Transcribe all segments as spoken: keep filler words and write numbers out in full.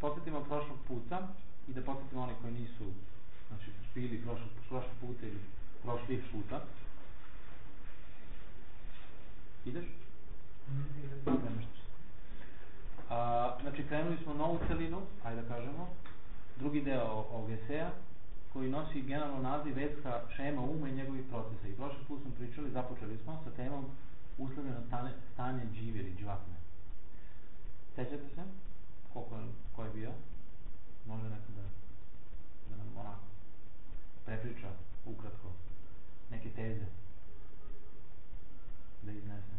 podsjetimo prošlog puta i da podsjetimo one koji nisu, znači, bili prošlog, prošlog puta ili prošlih puta. Ideš? Mm-hmm. A, znači, krenuli smo novu celinu, ajde da kažemo, drugi deo ovog eseja, koji nosi generalno naziv Vedska šema uma i njegovih procesa. I prošli put smo pričali, započeli smo sa temom uslovljeno stanje, stanje džive ili dživatne. Sećate se? Koliko je, ko je bio? Može neko da, da nam onako prepriča ukratko neke teze da iznese.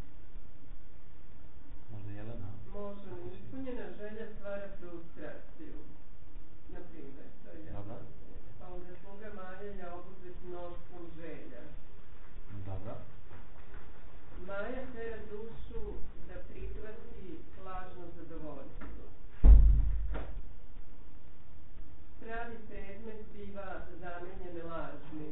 Možda Jelena? Može, ispunjena želja stvara frustraciju. Na primjer, to je jasno. Pa onda sluga Maja je obuzet mnoštvom želja. Dobro. Maja tera dušu da prihvati lažno zadovoljstvo. Pravi predmet biva zamenjen lažnim.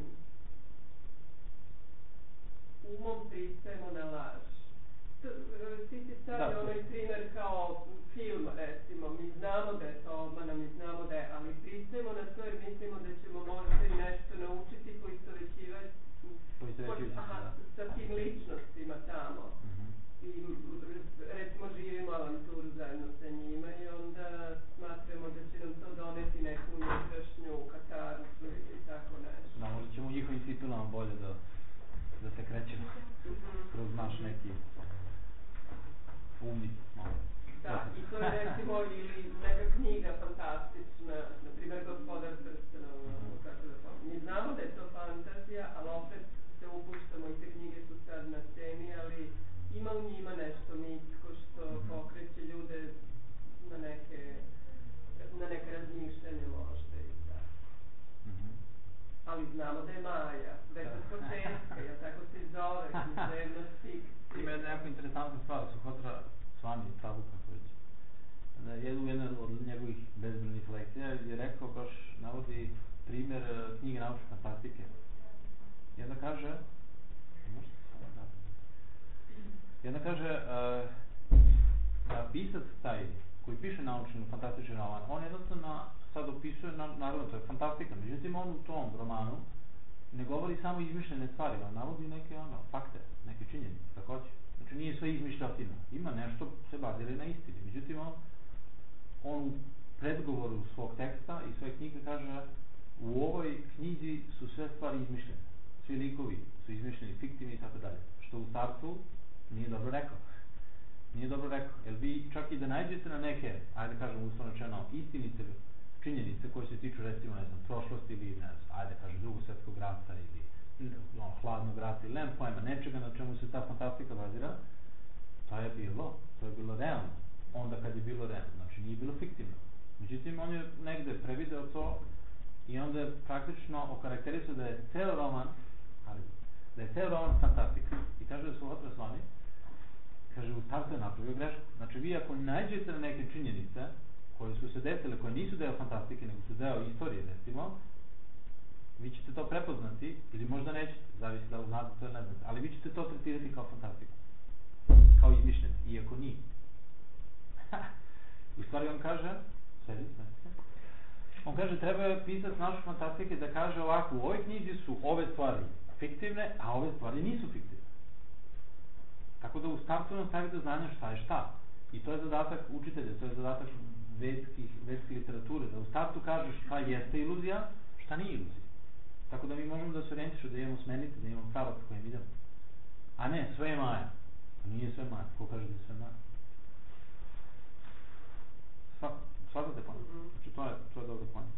Umom pristajemo na laž. Ti si stavio onaj primjer kao film, recimo, mi znamo da je to obmana, mi znamo da je, ali pristajemo na to jer mislimo da ćemo možda i nešto naučiti poistovećivati sa tim ličnostima tamo. Mm-hmm. I recimo živimo avanturu zajedno sa njima i onda smatramo da će nam to doneti neku unutrašnju katarzu i tako nešto. Da, možda ćemo u njihovim cipelama bolje da, da se krećemo mm-hmm. kroz naš neki umni malo. Da, i to je recimo ili neka knjiga fantastična, na primjer Gospodar prstenova, mm-hmm. kako da to. Mi znamo da je to fantazija, ali opet se upuštamo i te knjige su sad na sceni, ali ima u njima nešto mitsko što mm-hmm. pokreće ljude na neke, na neke razmišljanje možda i tako. Mm-hmm. Ali znamo da je Maja, već od početka, ja tako se i zove, književnost fikcija. Ima jedna jako interesantna stvar, Suhotra Swami Prabhupada, da je u jednoj od njegovih bezbrojnih lekcija je rekao, baš navodi primjer knjige naučne fantastike. I onda kaže, i onda kaže, uh, da pisac taj koji piše naučni fantastični roman, on jednostavno sad opisuje, na, naravno to je fantastika, međutim on u tom romanu ne govori samo izmišljene stvari, on navodi neke ono, fakte, neke činjenice, kako hoće. Znači nije sve izmišljotina, ima nešto se bazira na istini, međutim on, on u predgovoru svog teksta i svoje knjige kaže u ovoj knjizi su sve stvari izmišljene, svi likovi su izmišljeni, fiktivni i tako dalje, što u startu nije dobro rekao. Nije dobro rekao, jer vi čak i da nađete na neke, ajde kažem uslovno rečeno, istinite činjenice koje se tiču recimo, ne znam, prošlosti ili, ne znam, ajde kažem, drugog svjetskog rata ili no, hladnog rata ili nema pojma, nečega na čemu se ta fantastika bazira, to je bilo, to je bilo realno, onda kad je bilo realno, znači nije bilo fiktivno. Međutim, on je negde prevideo to i onda je praktično okarakterisao da je ceo roman, ali, da je ceo roman fantastika. I kaže da su Hotra Swami, kaže, u startu je napravio grešku. Znači, vi ako nađete na neke činjenice koje su se desile, koje nisu deo fantastike, nego su deo istorije, recimo, vi ćete to prepoznati, ili možda nećete, zavisi da li znate to ili ne znate, ali vi ćete to tretirati kao fantastiku, kao izmišljeno, iako nije. U stvari on kaže, sedi, sedi, on kaže, treba je pisac naše fantastike da kaže ovako, u ovoj knjizi su ove stvari fiktivne, a ove stvari nisu fiktivne. Tako da u startu nam stavi do znanja šta je šta. I to je zadatak učitelja, to je zadatak vedskih, vedske literature, da u startu kaže šta jeste iluzija, šta nije iluzija. Tako da mi možemo da se orijentišu, da imamo smernice, da imamo pravac kojim idemo. A ne, sve je Maja. Pa nije sve Maja. Ko kaže da je sve Maja? Shvatate pojent? Znači to je, to je dobro pojent.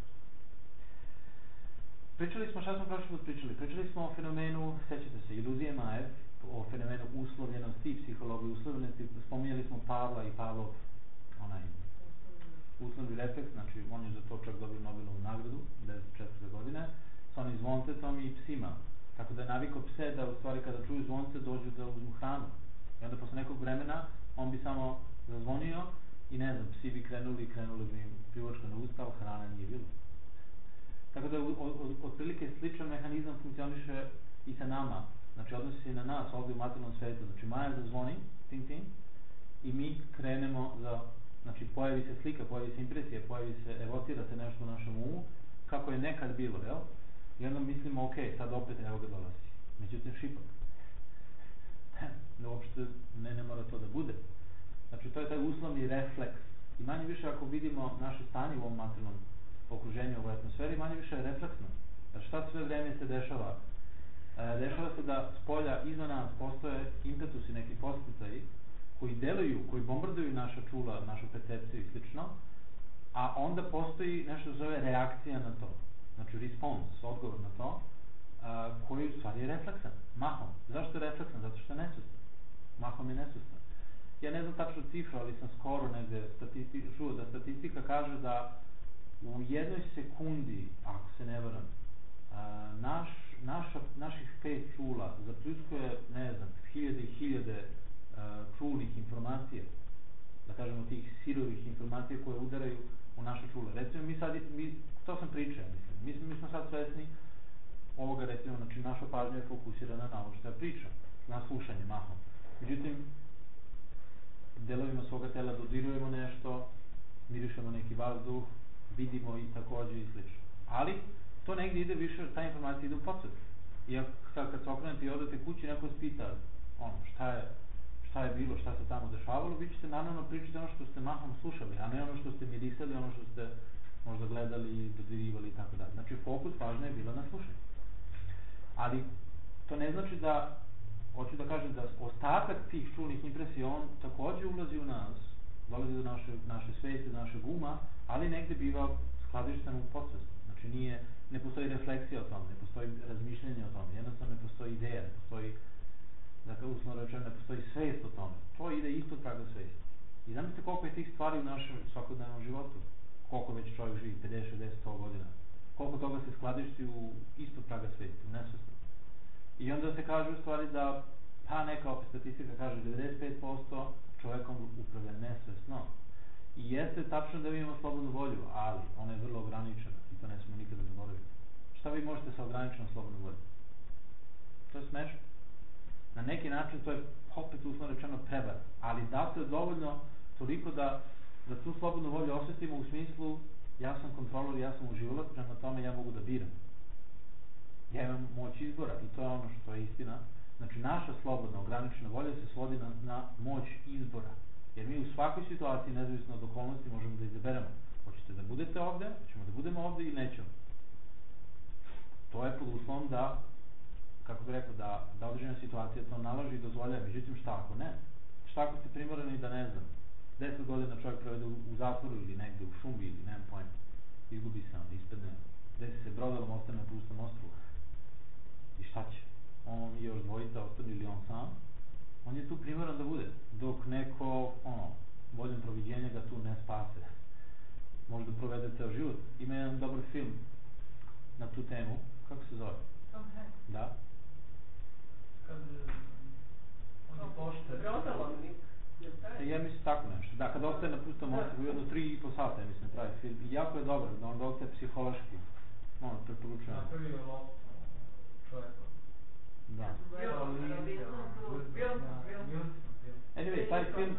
Pričali smo, šta smo prošli put pričali? Pričali smo o fenomenu, sećate se, iluzije Maje, o fenomenu uslovljenosti, psihologije uslovljenosti, spominjali smo Pavla i Pavlov onaj uslovni refleks, znači on je za to čak dobio Nobelovu nagradu devedeset četvrte godine, sa onim zvoncetom i psima. Tako da je navikao pse da u stvari kada čuju zvonce dođu da uzmu hranu. I onda posle nekog vremena on bi samo zazvonio i ne znam, psi bi krenuli i krenuli bi im pljuvačka na usta, ali hrana nije bilo. Tako da otprilike sličan mehanizam funkcioniše i sa nama. Znači odnosi se i na nas ovdje u materijalnom svetu. Znači Maja zazvoni, ting ting, i mi krenemo za Znači pojavi se slika, pojavi se impresija, pojavi se, evocira se nešto u našem umu, kako je nekad bilo, jel? I onda mislimo, ok, sad opet evo ga dolazi. Međutim, šipak. Uopšte ne, ne mora to da bude. Znači to je taj uslovni refleks. I manje više ako vidimo naše stanje u ovom materijalnom okruženju, u ovoj atmosferi, manje više je refleksno. Znači šta sve vreme se dešava? E, dešava se da s polja izvan nas postoje impetusi, neki posticaji koji deluju, koji bombarduju naša čula, našu percepciju i slično, a onda postoji nešto zove reakcija na to. Znači response, odgovor na to, a, koji u stvari je refleksan, mahom. Zašto je refleksan? Zato što je nesustan. Mahom je nesustan. Ja ne znam tačno cifru, ali sam skoro negde statistika, čuo da statistika kaže da u jednoj sekundi, ako se ne varam, a, naš, naša, naših pet čula zapljuskuje, ne znam, hiljade i hiljade a, čulnih informacija, da kažemo tih sirovih informacija koje udaraju u naše čula. Recimo mi sad, mi, to sam pričao, mislim, mi smo, mi smo sad svesni ovoga, recimo, znači naša pažnja je fokusirana na ovo što ja pričam, na slušanje mahom. Međutim, delovima svoga tela dodirujemo nešto, mirišemo neki vazduh, vidimo i takođe i slično. Ali, to negdje ide više, ta informacija ide u podsvet. I ako, sad kad se okrenete i odete kući, neko vas pita, ono, šta je, šta je bilo, šta se tamo dešavalo, vi ćete naravno pričati ono što ste mahom slušali, a ne ono što ste mirisali, ono što ste možda gledali, dodirivali i tako dalje. Znači, fokus pažnje je bila na slušanju. Ali, to ne znači da, hoću da kažem da ostatak tih čulnih impresija, on takođe ulazi u nas, dolazi do naše, naše svesti, do našeg uma, ali negde biva skladišten u podsvesti. Znači, nije, ne postoji refleksija o tome, ne postoji razmišljanje o tome, jednostavno ne postoji ideja, ne postoji, dakle, uslovno rečeno, ne postoji svest o tome. To ide isto praga svesti. I zamislite koliko je tih stvari u našem svakodnevnom životu, koliko već čovjek živi, pedeset, šezdeset, sto godina, koliko toga se skladišti u isto praga svesti, u nesvestno. I onda se kaže u stvari da, pa neka opet statistika kaže, devedeset pet posto čovjekom upravlja nesvesno. I jeste tačno da mi imamo slobodnu volju, ali ona je vrlo ograničena i to ne smemo nikada zaboraviti. Šta vi možete sa ograničenom slobodnom voljom? To je smešno. Na neki način to je opet uslovno rečeno prevara, ali dato je dovoljno toliko da, da tu slobodnu volju osjetimo u smislu ja sam kontrolor, ja sam uživalac, prema tome ja mogu da biram. Ja imam moć izbora i to je ono što je istina. Znači naša slobodna, ograničena volja se svodi na, na moć izbora. Jer mi u svakoj situaciji, nezavisno od okolnosti, možemo da izaberemo. Hoćete da budete ovde, ćemo da budemo ovde ili nećemo. To je pod uslovom da, kako bih rekao, da, da određena situacija to nalaži i dozvoljava. Međutim, šta ako ne? Šta ako ste primorani da, ne znam, deset godina čovjek provede u, u zatvoru ili negde u šumi ili nemam pojma, izgubi se on, ispadne, desi se brodalom, ostane na pustom ostrvu. I šta će? On i još dvojica ostane ili on sam, on je tu primoran da bude, dok neko, ono, voljom proviđenja ga tu ne spase. Možda provede ceo život. Ima jedan dobar film na tu temu, kako se zove? Tom Hanks. Da. Kad on je pošten. Brodalomnik. Ja mislim tako nešto. Da, kad ostaje na pustom ostrvu, jedno tri i po sata, mislim, traje film. I jako je dobar, da on ostaje psihološki. Ono, preporučujem. Napravio je lop čovjeka. Da. Anyway, taj film...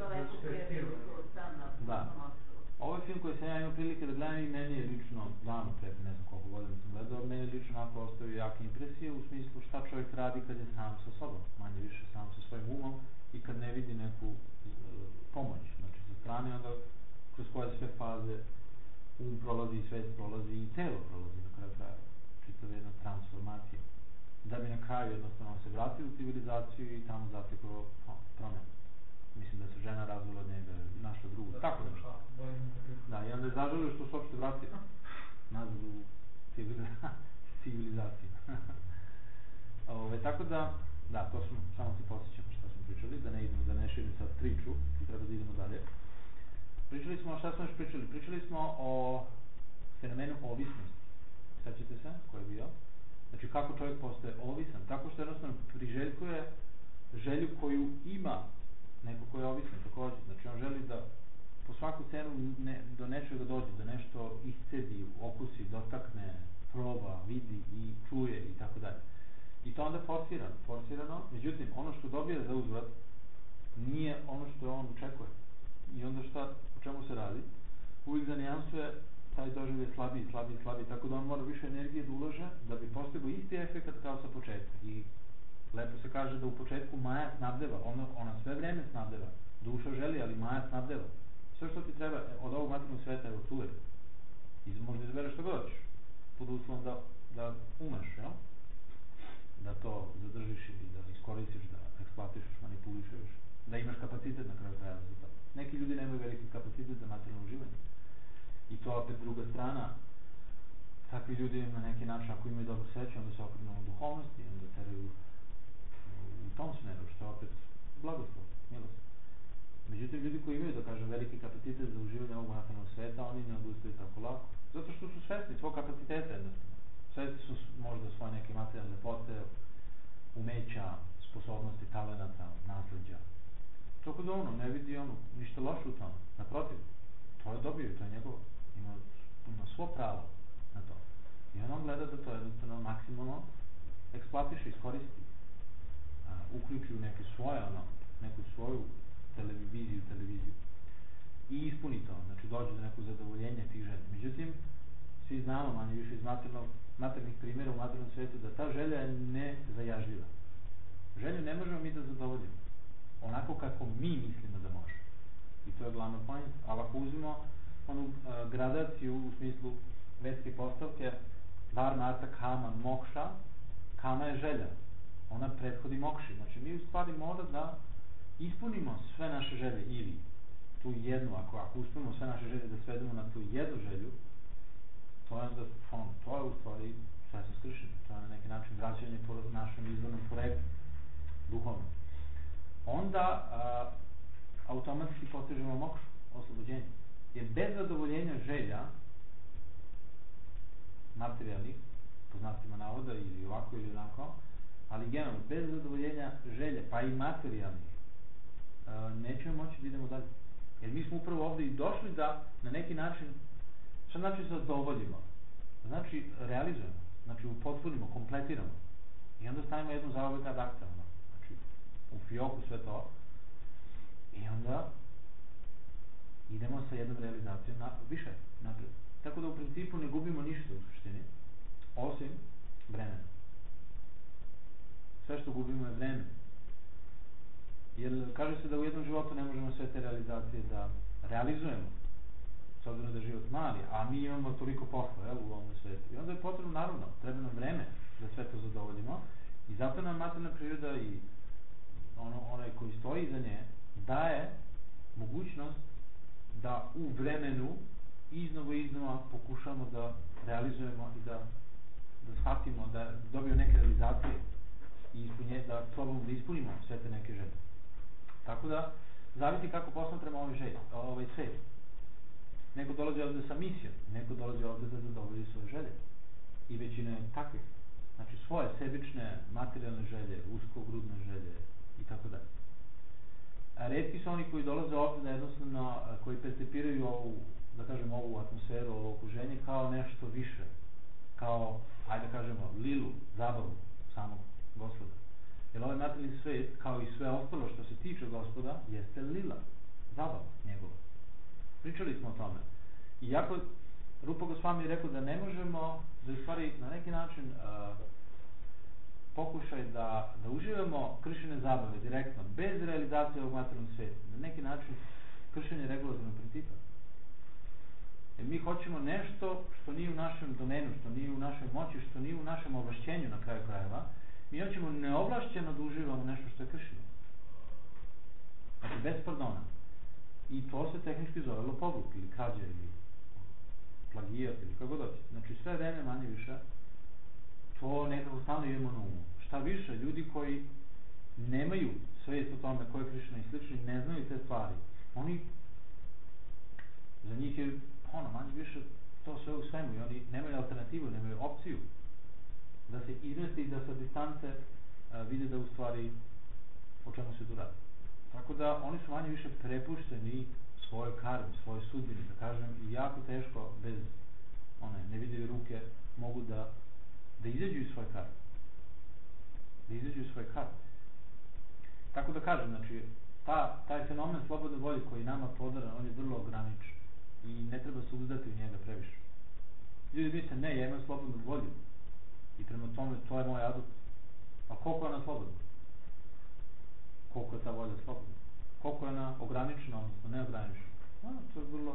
Da. Ovaj film koji sam ja imao prilike da gledam i meni je lično, davno pre, ne znam koliko godina sam gledao, meni je lično onako ostavio jake impresije u smislu šta čovjek radi kad je sam sa sobom, manje više sam sa svojim umom i kad ne vidi neku uh, pomoć, znači sa strane, onda kroz koje sve faze um prolazi i svest prolazi i telo prolazi na kraju kraja, čitava jedna transformacija, da bi na kraju jednostavno se vratio u civilizaciju i tamo zatekao promjenu. Mislim da se žena razvila od njega, našla drugu, da, tako nešto. Da, i onda je zaželio što se uopšte vratio nazad u civilizaciju. Ove, tako da, da, to smo, samo se posjećamo šta smo pričali, da ne idemo, da ne širim sad priču, i treba da idemo dalje. Pričali smo, šta smo još pričali? Pričali smo o fenomenu ovisnosti. Sećate se, ko je bio? Znači, kako čovjek postaje ovisan, tako što jednostavno priželjkuje želju koju ima neko ko je ovisan takođe. Znači, on želi da po svaku cenu ne, do nečega dođe, da nešto iscedi, okusi, dotakne, proba, vidi i čuje i tako dalje. I to onda forsirano, forsirano, međutim, ono što dobije za uzvrat nije ono što on očekuje. I onda šta o čemu se radi, uvijek za nijansuje taj doživljaj slabiji, slabiji, slabiji, tako da on mora više energije da ulaže da bi postigao isti efekat kao sa početka. I lepo se kaže da u početku maja snabdeva, ona, ona sve vreme snabdeva, duša želi, ali maja snabdeva. Sve što ti treba od ovog materijalnog sveta je od uvek. I možda izabereš što god hoćeš, pod uslovom da, da umeš, jel? Da to zadržiš i da iskoristiš, da eksploatišeš, manipulišeš, da imaš kapacitet na kraju kraja za to. Neki ljudi nemaju veliki kapacitet za materijalno uživanje. I to opet druga strana, takvi ljudi na neki način, ako imaju dobro sreće, onda se okrenu u duhovnosti, onda teraju u tom smeru, što je opet blagoslov, milost. Međutim, ljudi koji imaju, da kažem, veliki kapacitet za uživanje ovog materijalnog sveta, oni ne odustaju tako lako. Zato što su svesni svog kapaciteta jednostavno. Svesni su možda svoje neke materijalne lepote, umeća, sposobnosti, talenata, nasleđa. Tako da ono, ne vidi ono, ništa loše u tome. Naprotiv, to je dobio, to je njegovo. Ima, ima svo pravo na to. I on gleda da to jednostavno maksimalno eksploatiše, iskoristi. A, uključi u neke svoje, ono, neku svoju televiziju, televiziju. I ispuni to, znači dođe do nekog zadovoljenja tih želja. Međutim, svi znamo, manje više iz materijalnih primjera u materijalnom svetu, da ta želja je nezajažljiva. Želju ne možemo mi da zadovoljimo onako kako mi mislimo da može. I to je glavno point. Ali ako uzmemo onu a, gradaciju u smislu vetske postavke Dharma, Artha, Kama, Moksha, Kama je želja. Ona prethodi Mokši. Znači mi u stvari mora da ispunimo sve naše želje ili tu jednu, ako, ako uspemo sve naše želje da svedemo na tu jednu želju, to je onda, on, to je u stvari svesno skršenje. To je na neki način vraćanje po našem izvornom poreklu, duhovno. Onda a, automatski postižemo mokšu, oslobođenje. Jer bez zadovoljenja želja materijalnih, po znacima navoda, ili ovako ili onako, ali generalno, bez zadovoljenja želja, pa i materijalnih, a, nećemo moći da idemo dalje. Jer mi smo upravo ovdje i došli da na neki način, što znači zadovoljimo? Znači realizujemo, znači upotpunimo, kompletiramo. I onda stavimo jednu zauvek ad acta, znači u fioku sve to. I onda idemo sa jednom realizacijom na, više napred. Tako da u principu ne gubimo ništa u suštini, osim vremena. Sve što gubimo je vreme. Jer kaže se da u jednom životu ne možemo sve te realizacije da realizujemo, s obzirom da je život mali, a mi imamo toliko posla, jel, u ovom svetu. I onda je potrebno, naravno, treba nam vreme da sve to zadovoljimo i zato nam materijalna priroda i ono, onaj koji stoji iza nje daje mogućnost da u vremenu iznova i iznova pokušamo da realizujemo i da, da shvatimo, da dobiju neke realizacije i ispunje, da probamo da ispunimo sve te neke želje. Tako da, zavisi kako posmatramo ovaj, želj, ovaj svet. Neko dolazi ovdje sa misijom, neko dolazi ovdje da zadovolji svoje želje. I većina je takvih. Znači svoje sebične, materijalne želje, uskogrudne želje i tako dalje. A retki su oni koji dolaze ovdje da jednostavno, koji percipiraju ovu, da kažem, ovu atmosferu, ovo okruženje kao nešto više. Kao, ajde da kažemo, lilu, zabavu samog Gospoda. Jer ovaj materijalni svet, kao i sve ostalo što se tiče Gospoda, jeste lila, zabava njegova. Pričali smo o tome. Iako Rupa Gosvami je rekao da ne možemo, da je stvari na neki način uh, pokušaj da, da uživamo kršene zabave direktno, bez realizacije ovog materijalnog sveta. Na neki način kršenje regulatornog principa. Jer mi hoćemo nešto što nije u našem domenu, što nije u našoj moći, što nije u našem ovlašćenju na kraju krajeva. Mi hoćemo neovlašćeno da uživamo nešto što je kršenje. Znači bez pardona. I to se tehnički zove lopovluk ili krađa ili plagijat ili kako doći. Znači sve vreme manje više to nekako stalno imamo na umu. Šta više, ljudi koji nemaju svijest o tome ko je Krišna i slični, ne znaju te stvari. Oni, za njih je ono, manje više to sve u svemu i oni nemaju alternativu, nemaju opciju da se izmesti i da sa distance a, vide da u stvari o čemu se tu radi. Tako da oni su manje više prepušteni svojoj karmi, svojoj sudbini, da kažem, i jako teško bez one nevidljive ruke mogu da da izađu iz svoje karme. Da izađu iz svoje karme. Tako da kažem, znači, ta, taj fenomen slobodne volje koji nama podaran, on je vrlo ograničen i ne treba se uzdati u njega previše. Ljudi misle, ne, ja imam slobodnu volju i prema tome to je moj adut. A koliko je ona slobodna? Koliko je ta volja slobodna? Koliko je ona ograničena, odnosno neograničena? A, to je vrlo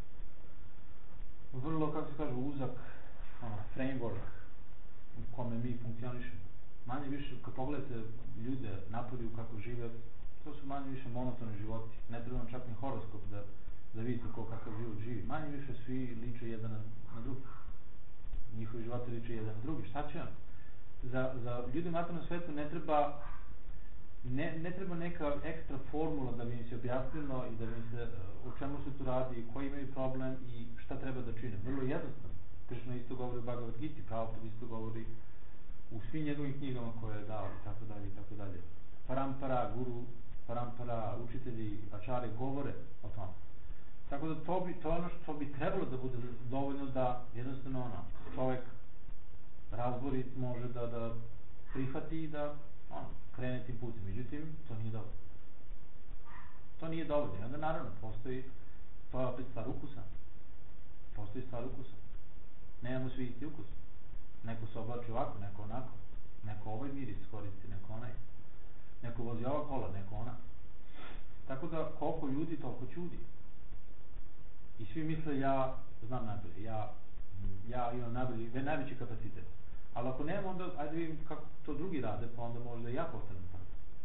vrlo, kako se kaže, uzak ono, framework u kome mi funkcionišemo. Manje više, kad pogledate ljude napolju kako žive, to su manje više monotoni životi. Ne treba čak ni horoskop da, da vidite ko kakav život živi. Manje više svi liče jedan na, na drugi. Njihovi životi liče jedan na drugi. Šta će on? Za, za ljude u materijalnom svetu ne treba ne, ne treba neka ekstra formula da bi im se objasnilo i da bi im se o čemu se tu radi, koji imaju problem i šta treba da čine. Vrlo jednostavno. Krishna isto govori u Bhagavad Gita, Prabhupada isto govori u svim njegovim knjigama koje je dao i tako dalje i tako dalje. Parampara, guru, parampara, učitelji, ačari govore o tome. Tako da to bi, to je ono što bi trebalo da bude dovoljno da jednostavno ono, čovjek razborit može da, da prihvati i da ono, krene tim putem. Međutim, to nije dovoljno. To nije dovoljno. I onda naravno postoji, to je opet stvar ukusa. Postoji stvar ukusa. Nemamo svi isti ukus. Neko se oblači ovako, neko onako. Neko ovaj miris koristi, neko onaj. Neko vozi ova kola, neko ona. Tako da koliko ljudi, toliko čudi. I svi misle ja znam najbolje, ja, ja imam najbolji, najveći kapacitet. Ali ako nemam, onda ajde vidim kako to drugi rade, pa onda možda i ja postanem tako.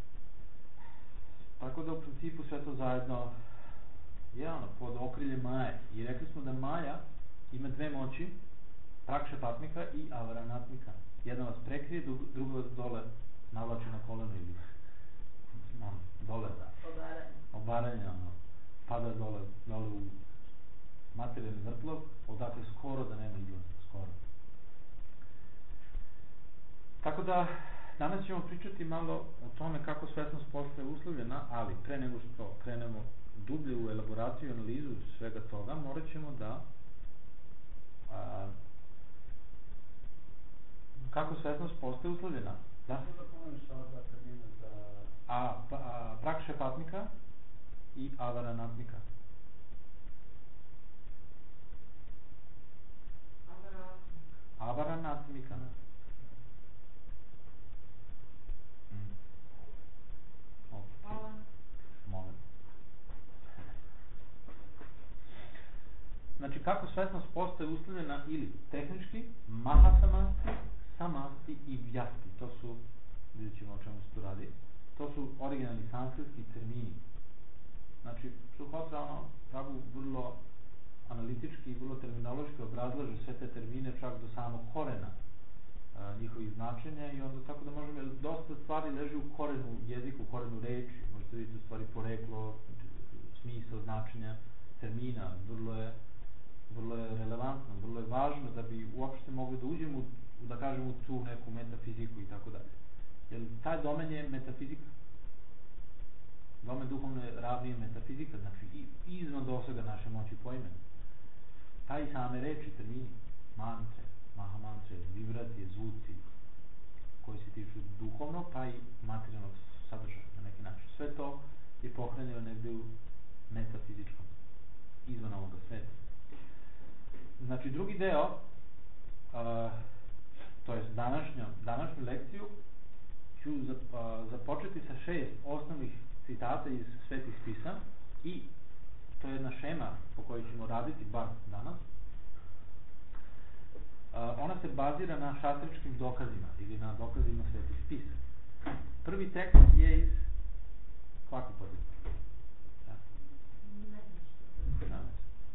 Tako da u principu sve to zajedno je ono, pod okriljem Maje. I rekli smo da Maja ima dve moći, Prakšapatmika i Avaranatmika. Jedna vas prekrije, druga vas dole navlači na koleno ili ono, dole. Obaranje. Obaranje, ono, pada dole, dole u materijalni vrtlog, odakle skoro da nema izlaza, skoro. Tako da, danas ćemo pričati malo o tome kako svesnost postaje uslovljena, ali pre nego što krenemo dublje u elaboraciju i analizu svega toga, morat ćemo da a, kako svesnost postaje uslovljena. Da? Da pomeniš ova dva termina za... A, pa, a Prakšapatmika i Avaranatmika. Avaranatmika. Mm. Okay. Molim. Znači, kako svesnost postaje uslovljena ili tehnički, mahasamasti, samasti i vjasti. To su, vidjet ćemo o čemu se tu radi, to su originalni sanskritski termini. Znači, Suhotra, ono, Prabhu vrlo analitički i vrlo terminološki obrazlaže sve te termine čak do samog korena a, njihovih značenja i onda tako da možemo, jer dosta stvari leži u korenu jezika, u korenu reči, možete vidjeti u stvari poreklo, smisao, značenja termina, vrlo je vrlo je relevantno, vrlo je važno da bi uopšte mogli da uđemo, da kažemo, u tu neku metafiziku i tako dalje. Jer taj domen je metafizika. Domen duhovne ravni je metafizika, znači i, izvan dosega naše moći pojmena. Pa i same reči, termini, mantre, mahamantre, vibracije, zvuci, koji se tiču duhovnog, pa i materijalnog sadržaja na neki način. Sve to je pohranjeno negdje u metafizičkom, izvan ovoga sveta. Znači, drugi deo, uh, to je današnju, današnju lekciju, ću zap, uh, započeti sa šest osnovnih citata iz svetih spisa i to je jedna šema po kojoj ćemo raditi bar danas. Uh, ona se bazira na šastričkim dokazima ili na dokazima svetih spisa. Prvi tekst je iz kako podijek? Ja. Ne.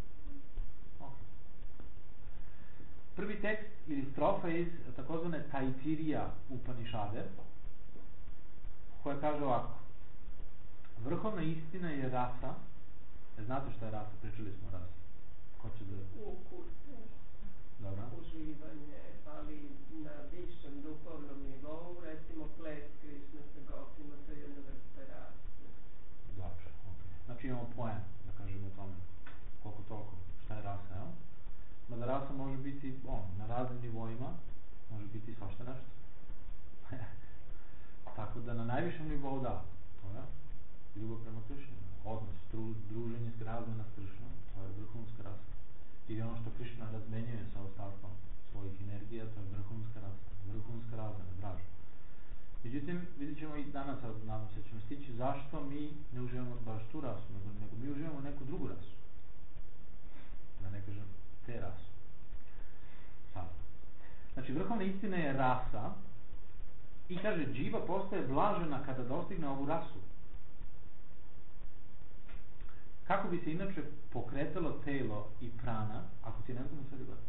Prvi tekst ili strofa iz takozvane Taitirija Upanišade, koja kaže ovako: vrhovna istina je rasa. E, znate šta je rasa? Pričali smo o rasi. Ko će da... Ukus, Dobro. uživanje, ali na višem duhovnom nivou, recimo ples Krišne sa Gopima, to je jedna vrsta rase. Dobro, ok. Znači imamo poen, da kažemo o tome koliko toliko šta je rasa, jel? Mada rasa može biti on, na raznim nivoima, može biti svašta nešto. Tako da na najvišem nivou da, to je ljubav prema Krišni. odnos, dru, druženje, razmena s Krišnom, to je vrhunska rasa. Ili ono što Krišna razmenjuje sa ostatkom svojih energija, to je vrhunska rasa, vrhunska razmena, draža. Međutim, vidjet ćemo i danas, nadam se, ćemo stići zašto mi ne uživamo baš tu rasu, nego, nego mi uživamo neku drugu rasu. Da ne kažem te rasu. Sad. Znači, vrhovna istina je rasa i kaže, dživa postaje blažena kada dostigne ovu rasu. Kako bi se inače pokretalo telo i prana, ako ti ne znam sve gleda?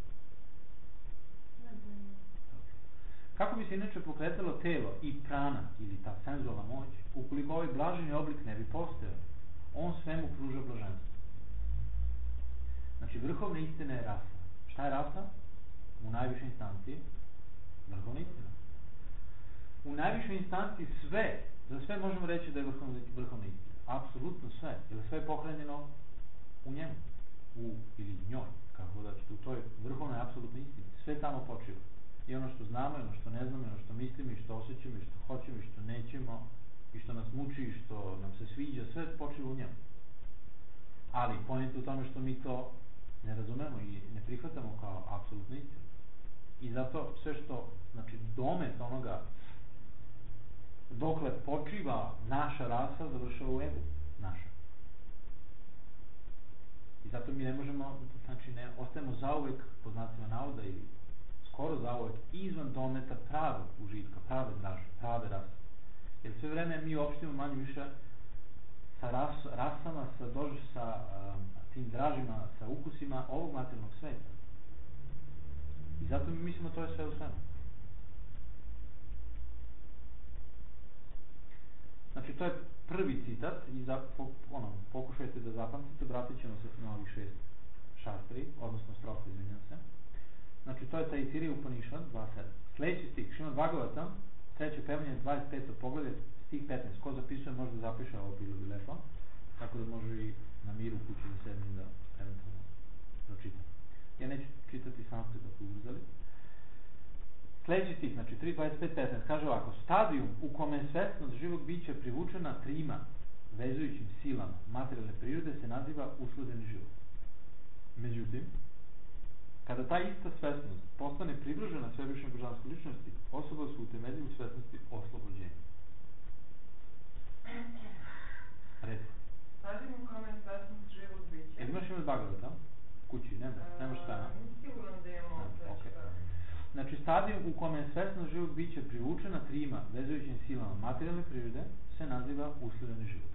Kako bi se inače pokretalo telo i prana, ili ta senzualna moć, ukoliko ovaj blaženi oblik ne bi postojao? On svemu pruža blaženstvo. Znači, vrhovna istina je rasa. Šta je rasa? U najvišoj instanciji vrhovna istina. U najvišoj instanciji sve, za sve možemo reći da je vrhovna, vrhovna istina. Apsolutno sve, jer sve je pohranjeno u njemu, u ili njoj, kako da ćete, u toj vrhovnoj apsolutnoj istini. Sve tamo počiva. I ono što znamo, i ono što ne znamo, i ono što mislimo, i što osjećamo, i što hoćemo, i što nećemo, i što nas muči, i što nam se sviđa, sve počiva u njemu. Ali, poenta u tome što mi to ne razumemo i ne prihvatamo kao apsolutnu istinu. I zato sve što, znači, domet onoga dokle počiva naša rasa, završava u egu naša. I zato mi ne možemo, znači ne ostajemo zauvek, po znacima navoda ili skoro zauvek, izvan dometa pravog užitka, prave draže, prave rase. Jer sve vreme mi opštimo manje više sa ras, rasama, sa, dož, sa um, tim dražima, sa ukusima ovog materijalnog sveta. I zato mi mislimo to je sve u svemu. Znači, to je prvi citat i za, po, ono, pokušajte da zapamtite, vratit ćemo se na ovih šest šastri, odnosno strofa, izvinjam se. Znači, to je Taittiriya Upanishad dva sedam. Sljedeći stih, Šrimad Bhagavatam, treće pevanje, dvadeset peto poglavlje, stih petnaest. Ko zapisuje, može da zapiše, ovo bilo bi lepo, tako da može i na miru kući da sedmi da eventualno pročitam. Ja neću čitati sanskrit da bi ubrzali. Sljedeći stih, znači tri dvadeset pet petnaest, kaže ovako: stadijum u kome je svesnost živog bića privučena trima vezujućim silama materijalne prirode se naziva usludeni život. Međutim, kada ta ista svesnost postane privržena svevišnjoj božanskoj ličnosti, osoba se utemelji u svesnosti oslobođenja. Reci. Stadijum u kome je svesnost živog bića. Jel imaš Šrimad Bhagavatam? Kući, nema, nemaš šta. Sigurno da imamo okay. Znači, stadijum u kome je svesnost živog bića privučena trima vezujućim silama materijalne prirode se naziva usludeni život.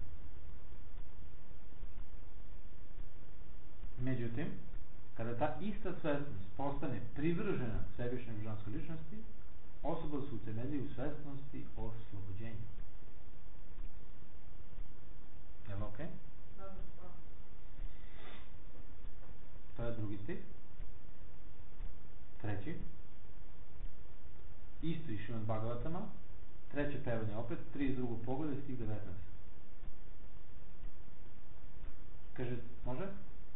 Međutim, kada ta ista svesnost postane privržena svevišnjoj božanskoj ličnosti, osoba se utemelji u svesnosti oslobođenja. Jel ok? Dobro, hvala. To je drugi stih. Treći. Isto iz Šrimad Bhagavatama. Treće pevanje opet, trideset drugo poglavlje, stih devetnaest. Kaže, može?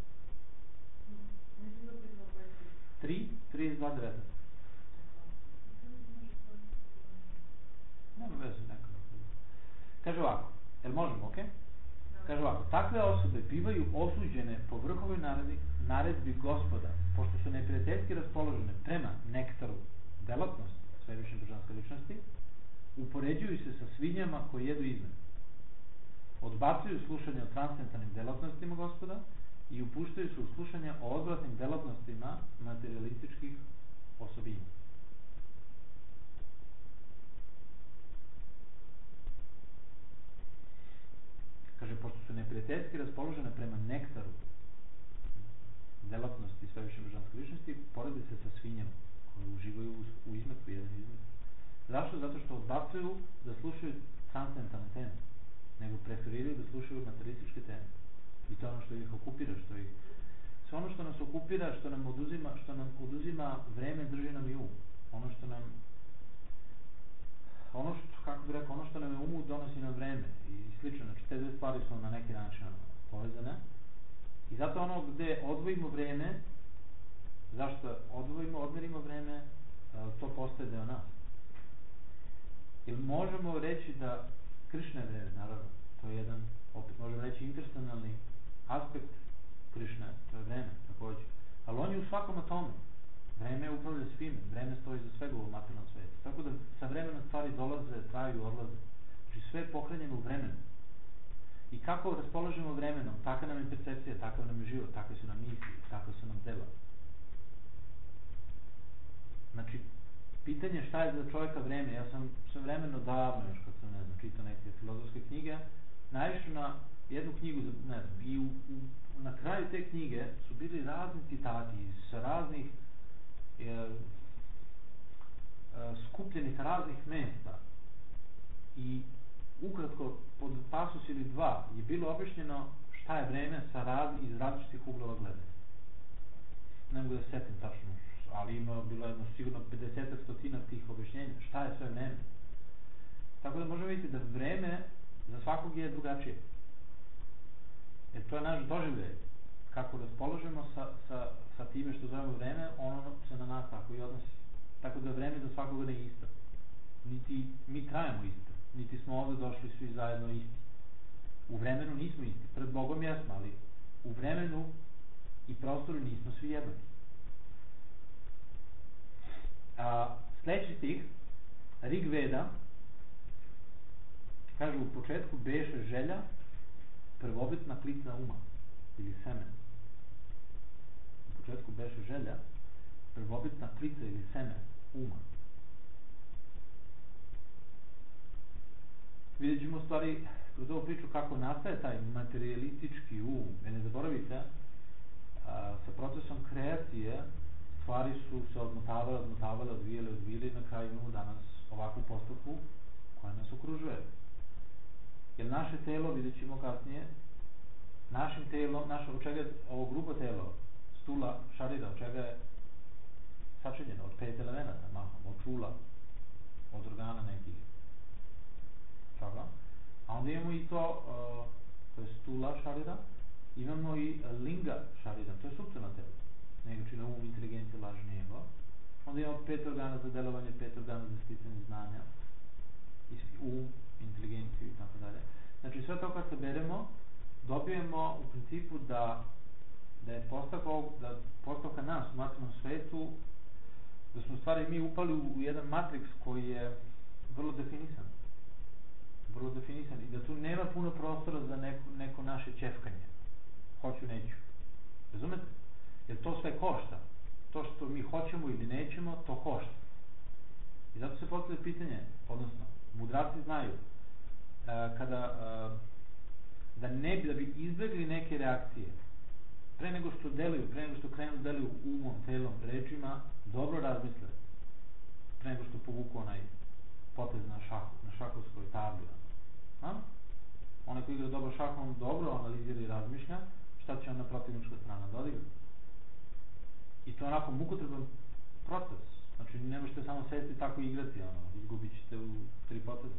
Mislim da pitamo koji stih. tri, trideset dva, devetnaest. Nema veze, nekako. Kaže ovako, jel možemo, ok? Kaže ovako, takve osobe bivaju osuđene po vrhovoj naredbi, naredbi Gospoda, pošto su neprijateljski raspoložene prema nektaru delatnosti svevišnje božanske ličnosti, upoređuju se sa svinjama koji jedu izmet. Odbacuju slušanje o transcendentalnim delatnostima Gospoda i upuštaju se u slušanje o odvratnim delatnostima materialističkih osobina. Kaže, pošto su neprijateljski raspoložene prema nektaru delatnosti svevišnje božanske ličnosti, porede se sa svinjama koji uživaju u, u izmetku, jedan izmet. Zašto? Zato što odbacuju da slušaju transcendentalne teme, nego preferiraju da slušaju materialističke teme. I to je ono što ih okupira, što ih... Sve ono što nas okupira, što nam oduzima, što nam oduzima vreme, drži nam i um. Ono što nam... Ono što, kako bih rekao, ono što nam je umu donosi nam vreme i slično. Znači, te dve stvari su na neki način povezane. I zato ono gde odvojimo vreme, zašto odvojimo, odmerimo vreme, to postaje deo nas. Jer možemo reći da Krišna je vreme, naravno, to je jedan opet možemo reći interpersonalni aspekt Krišne, to je vreme, takođe. Ali on je u svakom atomu. Vreme upravlja svime, vreme stoji za svega u ovom materijalnom svetu. Tako da sa vremenom stvari dolaze, traju, odlaze. Znači sve je pohranjeno u vremenu. I kako raspolažemo vremenom, takva nam je percepcija, takav nam je život, takve su nam misli, takve su nam dela. Znači, pitanje šta je za čovjeka vreme, ja sam sve vremeno davno, još kad sam, ne znam, čitao neke filozofske knjige, naišao na jednu knjigu, ne znam, i u, u, na kraju te knjige su bili razni citati iz raznih e, e, skupljenih raznih mesta i ukratko pod pasus ili dva je bilo objašnjeno šta je vreme sa raz, iz različitih uglova gledanja. Ne mogu da se setim tačno, ali ima bilo jedno sigurno pedeset stotina tih objašnjenja šta je sve vreme. Tako da možemo vidjeti da vreme za svakog je drugačije. Jer to je naš doživljaj. Kako raspoložimo sa, sa, sa time što zovemo vreme, ono se na nas tako i odnosi. Tako da vreme za svakoga ne je isto. Niti mi trajamo isto. Niti smo ovde došli svi zajedno isti. U vremenu nismo isti. Pred Bogom jesmo, ali u vremenu i prostoru nismo svi jednaki. A, sledeći stih, Rig Veda, kaže u početku beše želja prvobitna klica uma ili semen. U početku beše želja prvobitna klica ili semen uma. Vidjet ćemo u stvari kroz ovu priču kako nastaje taj materialistički um. Jer ne zaboravite, a, sa procesom kreacije stvari su se odmotavale, odmotavale, odvijele, odvijele i na kraju imamo danas ovakvu postavku koja nas okružuje. Jer naše telo, vidjet ćemo kasnije, našim telom, naše, od čega je ovo grubo telo, stula, šarida, od čega je sačinjeno, od pet elemenata, mahom, od čula, od organa nekih. Čega? A onda imamo i to, uh, to je stula šarida, imamo i linga šarida, to je suptilno telo. Njega čine um, inteligencija, lažni ego. Onda imamo pet organa za delovanje, pet organa za sticanje znanja, um, inteligenciju i tako dalje. Znači sve to kad se beremo, dobijemo u principu da da je postavka, da postavka nas u materijalnom svetu, da smo u stvari mi upali u, u jedan matriks koji je vrlo definisan. Vrlo definisan i da tu nema puno prostora za neko, neko naše ćefkanje. Hoću, neću. Razumete? Jer to sve košta. To što mi hoćemo ili nećemo, to košta. I zato se postavlja pitanje, odnosno, mudraci znaju uh, kada uh, da ne bi, da bi izbegli neke reakcije pre nego što deluju, pre nego što krenu da deluju umom, telom, rečima, dobro razmisle pre nego što povuku onaj potez na šahu, na šahovskoj tabli. A? Onaj koji igra dobro šahom dobro analizira i razmišlja šta će on na protivnička strana da odigra. I to je onako mukotreban proces. Znači ne možete samo sesti tako igrati, ono, izgubit ćete u tri poteze.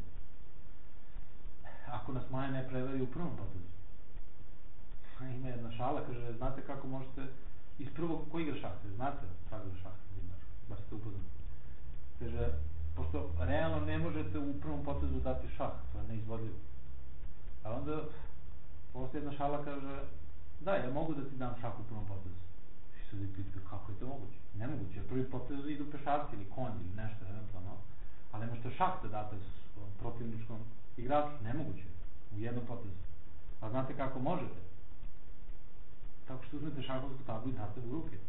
Ako nas Maja ne preveri u prvom potezu. Ima jedna šala, kaže, znate kako možete iz prvog, ko igra šah? Znate pravilo šah? Baš ste upoznati. Kaže, pošto realno ne možete u prvom potezu dati šah, to je neizvodljivo. A onda postoji jedna šala, kaže, da, ja mogu da ti dam šah u prvom potezu. I sad je pitao, kako je to moguće? Nemoguće, jer prvi potezu idu pešaci ili konj ili nešto eventualno, ali ne možete šah da date s protivničkom igraču, nemoguće, u jednom potezu. A znate kako možete? Tako što uzmete šahovsku tablu i date u ruke.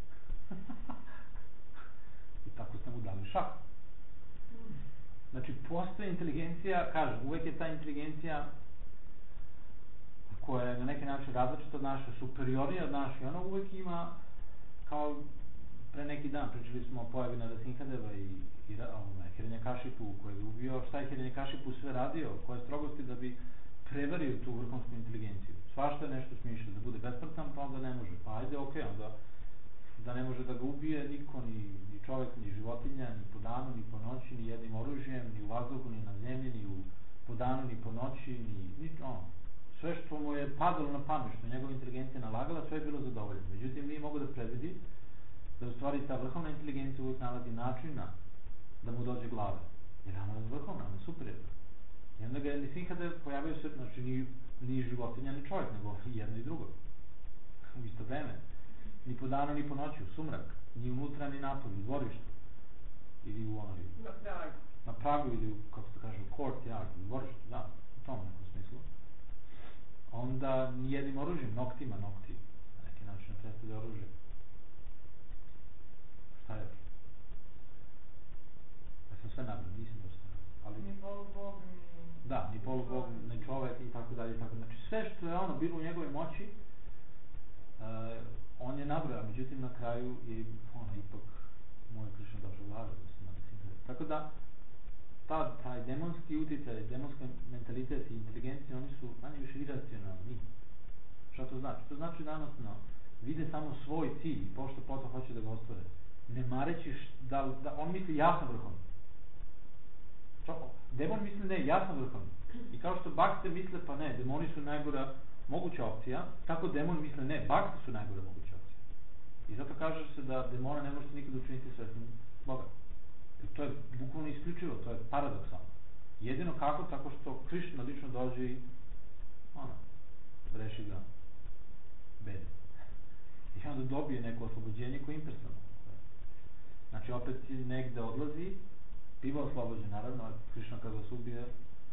I tako ste mu dali šah. Znači, postoji inteligencija, kažem, uvek je ta inteligencija koja je na neki način različita od naše, superiornija od naše, ona uvek ima, kao pre neki dan pričali smo o pojavi Narasimhadeva i, i Hiranjakashipu koji je ubio, šta je Hiranjakashipu sve radio, koje strogosti da bi prevario tu vrhunsku inteligenciju. Svašta je nešto smišljao, da bude besmrtan, pa onda ne može. Pa ajde, okej, okay, onda da ne može da ga ubije niko, ni, ni čovjek, ni životinja, ni po danu, ni po noći, ni jednim oružjem, ni u vazduhu, ni na zemlji, ni u, po danu, ni po noći, ni, ni ono. Sve što mu je padalo na pamet, što njegova inteligencija nalagala, sve je bilo zadovoljeno. Međutim, nije mogu da predvidi da u stvari ta vrhovna inteligencija uvijek nalazi načina da mu dođe glave. Jer ona je vrhovna, ona je superiorna. I onda ga je Narasimhadeva pojavio se, znači ni ni životinja, ni čovjek, nego i jedno i drugo. U isto vreme. Ni po danu, ni po noći, u sumrak. Ni unutra, ni napolju, u dvorištu. Ili u onoj... Na pragu. Na pragu ili, u, kako se kaže, u courtyard, u dvorištu, da, u tom nekom smislu. Onda nijednim oružjem, noktima, nokti. Na neki način predstavlja oružje. Šta je? Ja sam sve nabio, nisam dosta. Ali... Ni polubog, ni... Da, ni polubog, ni čovek i tako dalje i tako. Znači sve što je ono bilo u njegovoj moći, uh, on je nabrojao, međutim na kraju je ono ipak moj Krishna došao glave da se nalazi. Tako da ta, taj demonski utjecaj, demonski mentalitet i inteligencija, oni su manje više iracionalni. Šta to znači? To znači danosno vide samo svoj cilj i pošto potom hoće da ga ostvare. Ne mareći da, da on misli ja sam vrhovni. Demon misli ne, ja sam vrhovni. I kao što bakte misle pa ne, demoni su najgora moguća opcija, tako demon misle ne, bakte su najgora moguća opcija. I zato kaže se da demona ne možete nikad učiniti svesnim Boga. Jer to je bukvalno isključivo, to je paradoksalno. Jedino kako, tako što Krishna lično dođe i ono, reši ga bede. I onda dobije neko oslobođenje koje je impersonalno. Znači opet negde odlazi, biva oslobođen naravno, a Krishna kada vas ubije,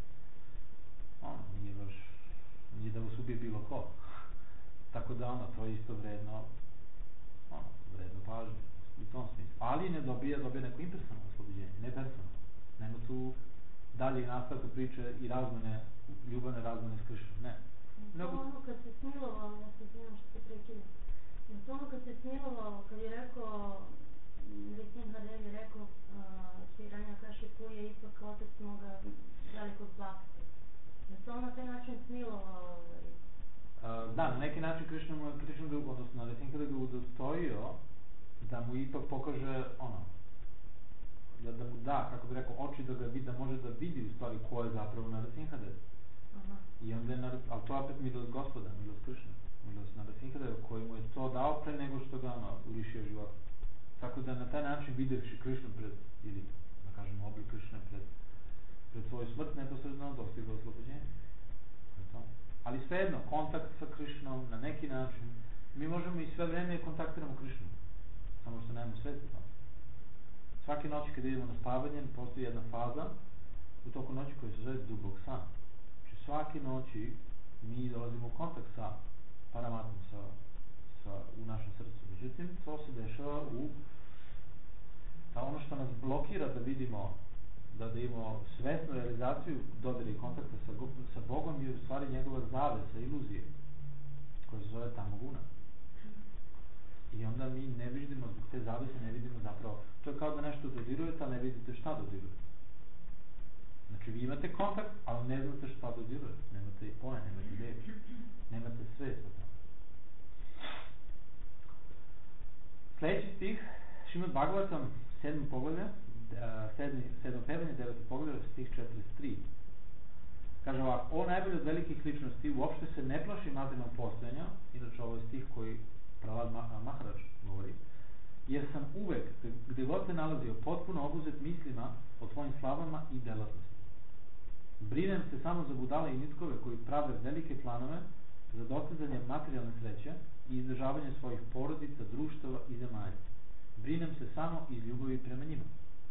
ono, nije baš, nije da vas ubije bilo ko. Tako da ono, to je isto vredno, ono, vredno pažnje u tom smislu. Ali ne dobije, dobije neko impersonalno oslobođenje, ne personalno. Nema tu dalje nastavka priče i razmene, ljubavne razmene s Krishnom, ne. To ono kad se smilovao, ja se znam što se prekida. To ono kad se smilovao, kad je rekao, Nrsimhadev je rekao, Hiranyakashipu je ipak otac moga velikog bakte. Da se on na taj način smilovao? Uh, da, na neki način Krishna mu je, Krishna ga, odnosno Nrsimhadev ga udostojio da mu ipak pokaže ono, da, da mu da, kako bi rekao, oči da ga vidi, da može da vidi u stvari ko je zapravo Nrsimhadev. I onda je, ali to je opet milost Gospoda, milost Krishna, milost Nrsimhadeva koji mu je to dao pre nego što ga ono, lišio života. Tako da na taj način videvši Krishnu pred, ili da kažemo oblik Krishna pred, pred svoju smrt, neposredno dostigao oslobođenje. Ali svejedno, kontakt sa Krishnom na neki način, mi možemo i sve vreme kontaktiramo Krishnu, samo što nemamo svesti tamo. Svake noći kada idemo na spavanje, postoji jedna faza u toku noći koja se zove dubok san. Znači svake noći mi dolazimo u kontakt sa Paramatom, sa, sa, u našem srcu. Međutim, to se dešava u a ono što nas blokira da vidimo, da, da imamo svesnu realizaciju dodira i kontakta sa, sa Bogom je u stvari njegova zavesa, iluzije koja se zove tamoguna. I onda mi ne vidimo, zbog te zavese ne vidimo zapravo, to je kao da nešto dodirujete, a ne vidite šta dodirujete. Znači vi imate kontakt, ali ne znate šta dodirujete, nemate i poje, nemate ideju, nemate svest o tome. Sljedeći stih, Šrimad Bhagavatam, sedmo poglavlje, sedmi, sedmo pevanje, deveti poglavlje, stih četrdeset tri. Kaže ovako, o najbolji od velikih ličnosti, uopšte se ne plaši materijalnog postojanja, inače ovo je stih koji Prahlad Maharaj govori, jer sam uvek, gde god se nalazio, potpuno obuzet mislima o tvojim slavama i delatnostima. Brinem se samo za budale i nitkove koji prave velike planove za dostizanje materijalne sreće i izdržavanje svojih porodica, društava i zemalja. Brinem se samo iz ljubavi prema njima.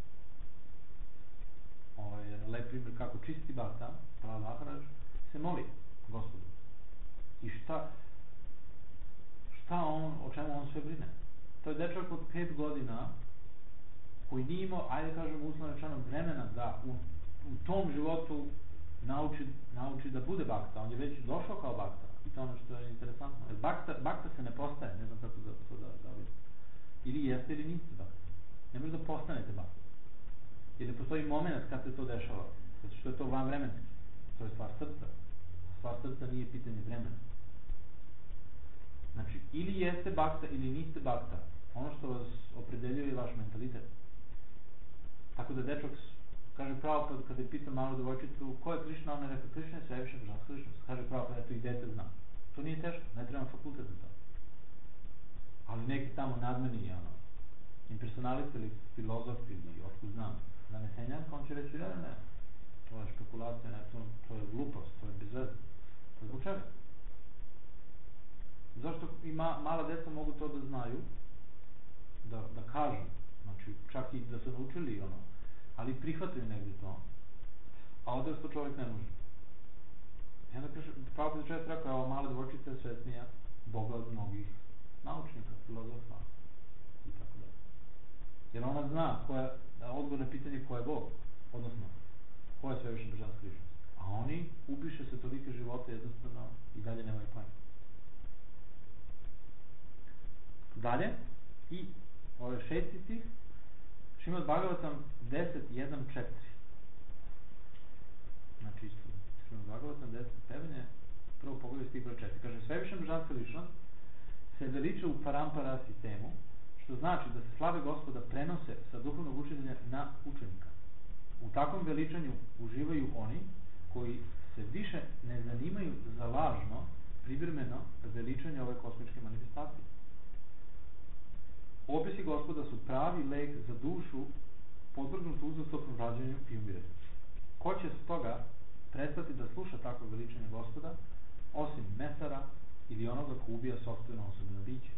Ovo je lep primjer kako čisti bhakta, Prahlad Maharaj, se moli Gospodu. I šta, šta on, o čemu on sve brine? To je dečak od pet godina koji nije imao, ajde kažem uslovno rečeno, vremena da u, u tom životu nauči, nauči da bude bhakta. On je već došao kao bhakta. I to ono što je interesantno. Jer bhakta, bhakta se ne postaje, ne znam kako da to da, da vidim. Ili jeste ili niste bhakta. Ne može da postanete bhakta. Ili postoji moment kad se to dešava. Zato što je to van vremenski. To je stvar srca. Stvar srca nije pitanje vremena. Znači, ili jeste bhakta ili niste bhakta. Ono što vas opredeljuje je vaš mentalitet. Tako da dečak kaže pravo kad, kad je pita malu devojčicu ko je Krishna, ona je rekao Krishna je svevišnja božanska ličnost. Kaže pravo pa eto i dete zna. To nije teško, ne treba fakultet za to. Ali neki tamo nadmeni ono, impersonalist ili filozof ili otkud znam zanesenjak, on će reći ne, ne, to je špekulacija, ne, to, to je glupost, to je bezveze. Zbog čega? Zašto i ma, mala deca mogu to da znaju, da, da kažu, znači čak i da su naučili ono, ali prihvataju negdje to, a odrasto čovjek ne može. I onda kaže, pravo pred čovjek rekao, ova mala djevojčica je svesnija Boga od mnogih naučnika, filozofa i tako dalje. Jer ona zna koja, odgovor na pitanje ko je Bog, odnosno ko je svevišnja božanska ličnost. A oni upiše se tolike živote jednostavno i dalje nemaju pojma. Dalje, i ove šesti stih, Šrimad Bhagavatam deset jedan četiri. Znači isto, Šrimad Bhagavatam deset pevanje, prvo poglavlje stih broj četiri. Kaže, svevišnja božanska ličnost se veliča u parampara sistemu, što znači da se slave Gospoda prenose sa duhovnog učitelja na učenika. U takvom veličanju uživaju oni koji se više ne zanimaju za lažno, privremeno veličanje ove kosmičke manifestacije. Opisi Gospoda su pravi lek za dušu podvrgnutu uzastopnom rađanju i umiranju. Ko će s toga prestati da sluša takvo veličanje Gospoda, osim mesara ili onoga ko ubija sopstveno osobno biće?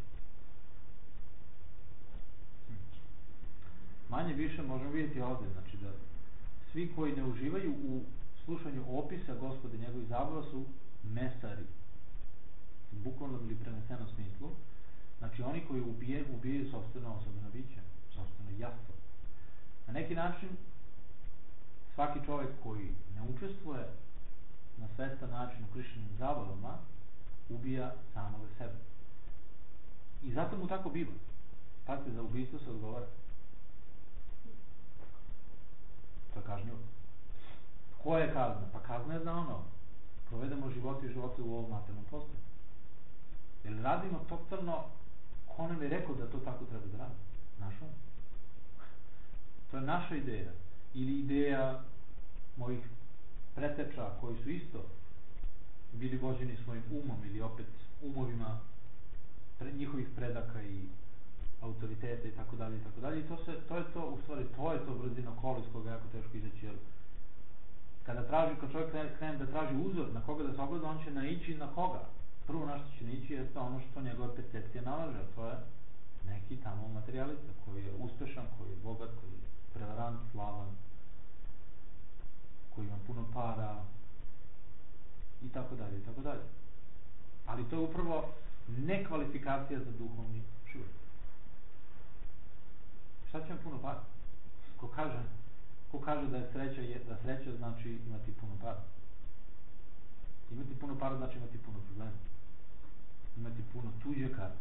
Hm. Manje više možemo vidjeti ovdje, znači da svi koji ne uživaju u slušanju opisa Gospoda i njegovih zabava su mesari, u bukvalnom ili prenesenom smislu. Znači oni koji ubije, ubijaju sopstveno osobno biće, sopstveno jastvo. Na neki način svaki čovjek koji ne učestvuje na svestan način u Krišnim zabavama ubija samoga sebe. I zato mu tako biva. Pazite, za ubijstvo se odgovara. To je kažnjivo. Koja je kazna? Pa kazna je da ono, provedemo život i živote u ovom materijalnom postoju. Jer radimo totalno, ko nam je rekao da to tako treba da radi? Naš um. To je naša ideja. Ili ideja mojih preteča koji su isto bili vođeni svojim umom ili opet umovima pre, njihovih predaka i autoriteta i tako dalje i tako dalje. I to se, to je to, u stvari, to je to brzino kolo iz koga je jako teško izaći, jer kada traži, kad čovjek krene, krene da traži uzor na koga da se ogleda, on će naići na koga? Prvo na što će naići jeste ono što njegova percepcija nalaže, a to je neki tamo materijalista koji je uspešan, koji je bogat, koji je prevarant, slavan, koji ima puno para i tako dalje i tako dalje. Ali to je upravo nekvalifikacija za duhovni život. Šta će vam puno para? Ko kaže, ko kaže da je sreća, je, da sreća znači imati puno para? Imati puno para znači imati puno problema. Imati puno tuđe karte.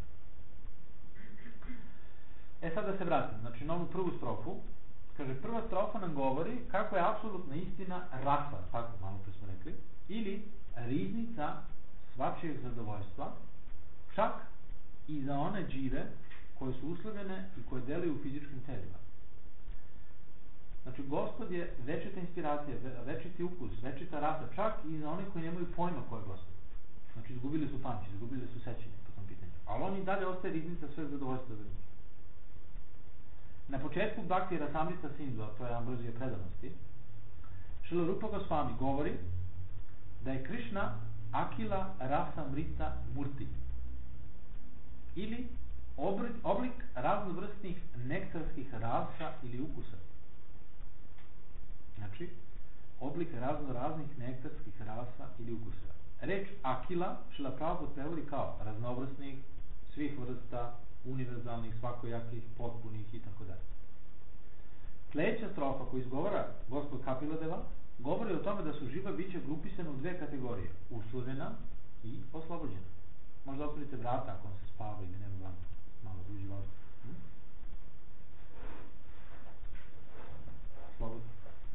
E sad da se vratim, znači na ovu prvu strofu. Kaže, prva strofa nam govori kako je apsolutna istina rasa, tako malo pre smo rekli, ili riznica svačijeg zadovoljstva, čak i za one džive koje su uslovljene i koje deluju u fizičkim telima. Znači, Gospod je večita inspiracija, večiti ukus, večita rasa, čak i za one koji nemaju pojma ko je Gospod. Znači, izgubili su pamćenje, izgubili su sećanje po tom pitanju. Ali oni dalje ostaje riznica sve zadovoljstva za njih. Na početku Bhakti Rasamrita Sindhu, to je ambrozija predanosti, Šrila Rupa Goswami govori da je Krishna Akila Rasamrita Murti, ili oblik, oblik raznovrsnih nektarskih rasa ili ukusa. Znači, oblik razno raznih nektarskih rasa ili ukusa. Reč Akila Šrila Prabhupada prevodi kao raznovrsnih, svih vrsta, univerzalnih, svakojakih, potpunih i tako dalje. Sljedeća strofa koju izgovara Gospod Kapiladeva govori o tome da su živa bića grupisana u dve kategorije, uslovljena i oslobođena. Možda otvorite vrata ako vam se spava ili nema vrata, malo duži vas. Hm? Slobodno.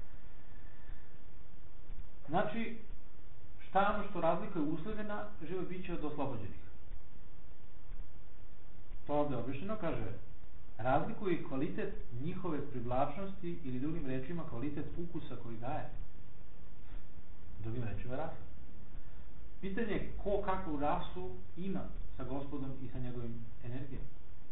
Znači, šta je ono što razlikuje uslovljena živa bića od oslobođenih? To ovdje objašnjeno kaže, razlikuje kvalitet njihove privlačnosti ili drugim rečima kvalitet ukusa koji daje. Drugim rečima rasa. Pitanje je ko kakvu rasu ima sa Gospodom i sa njegovim energijama.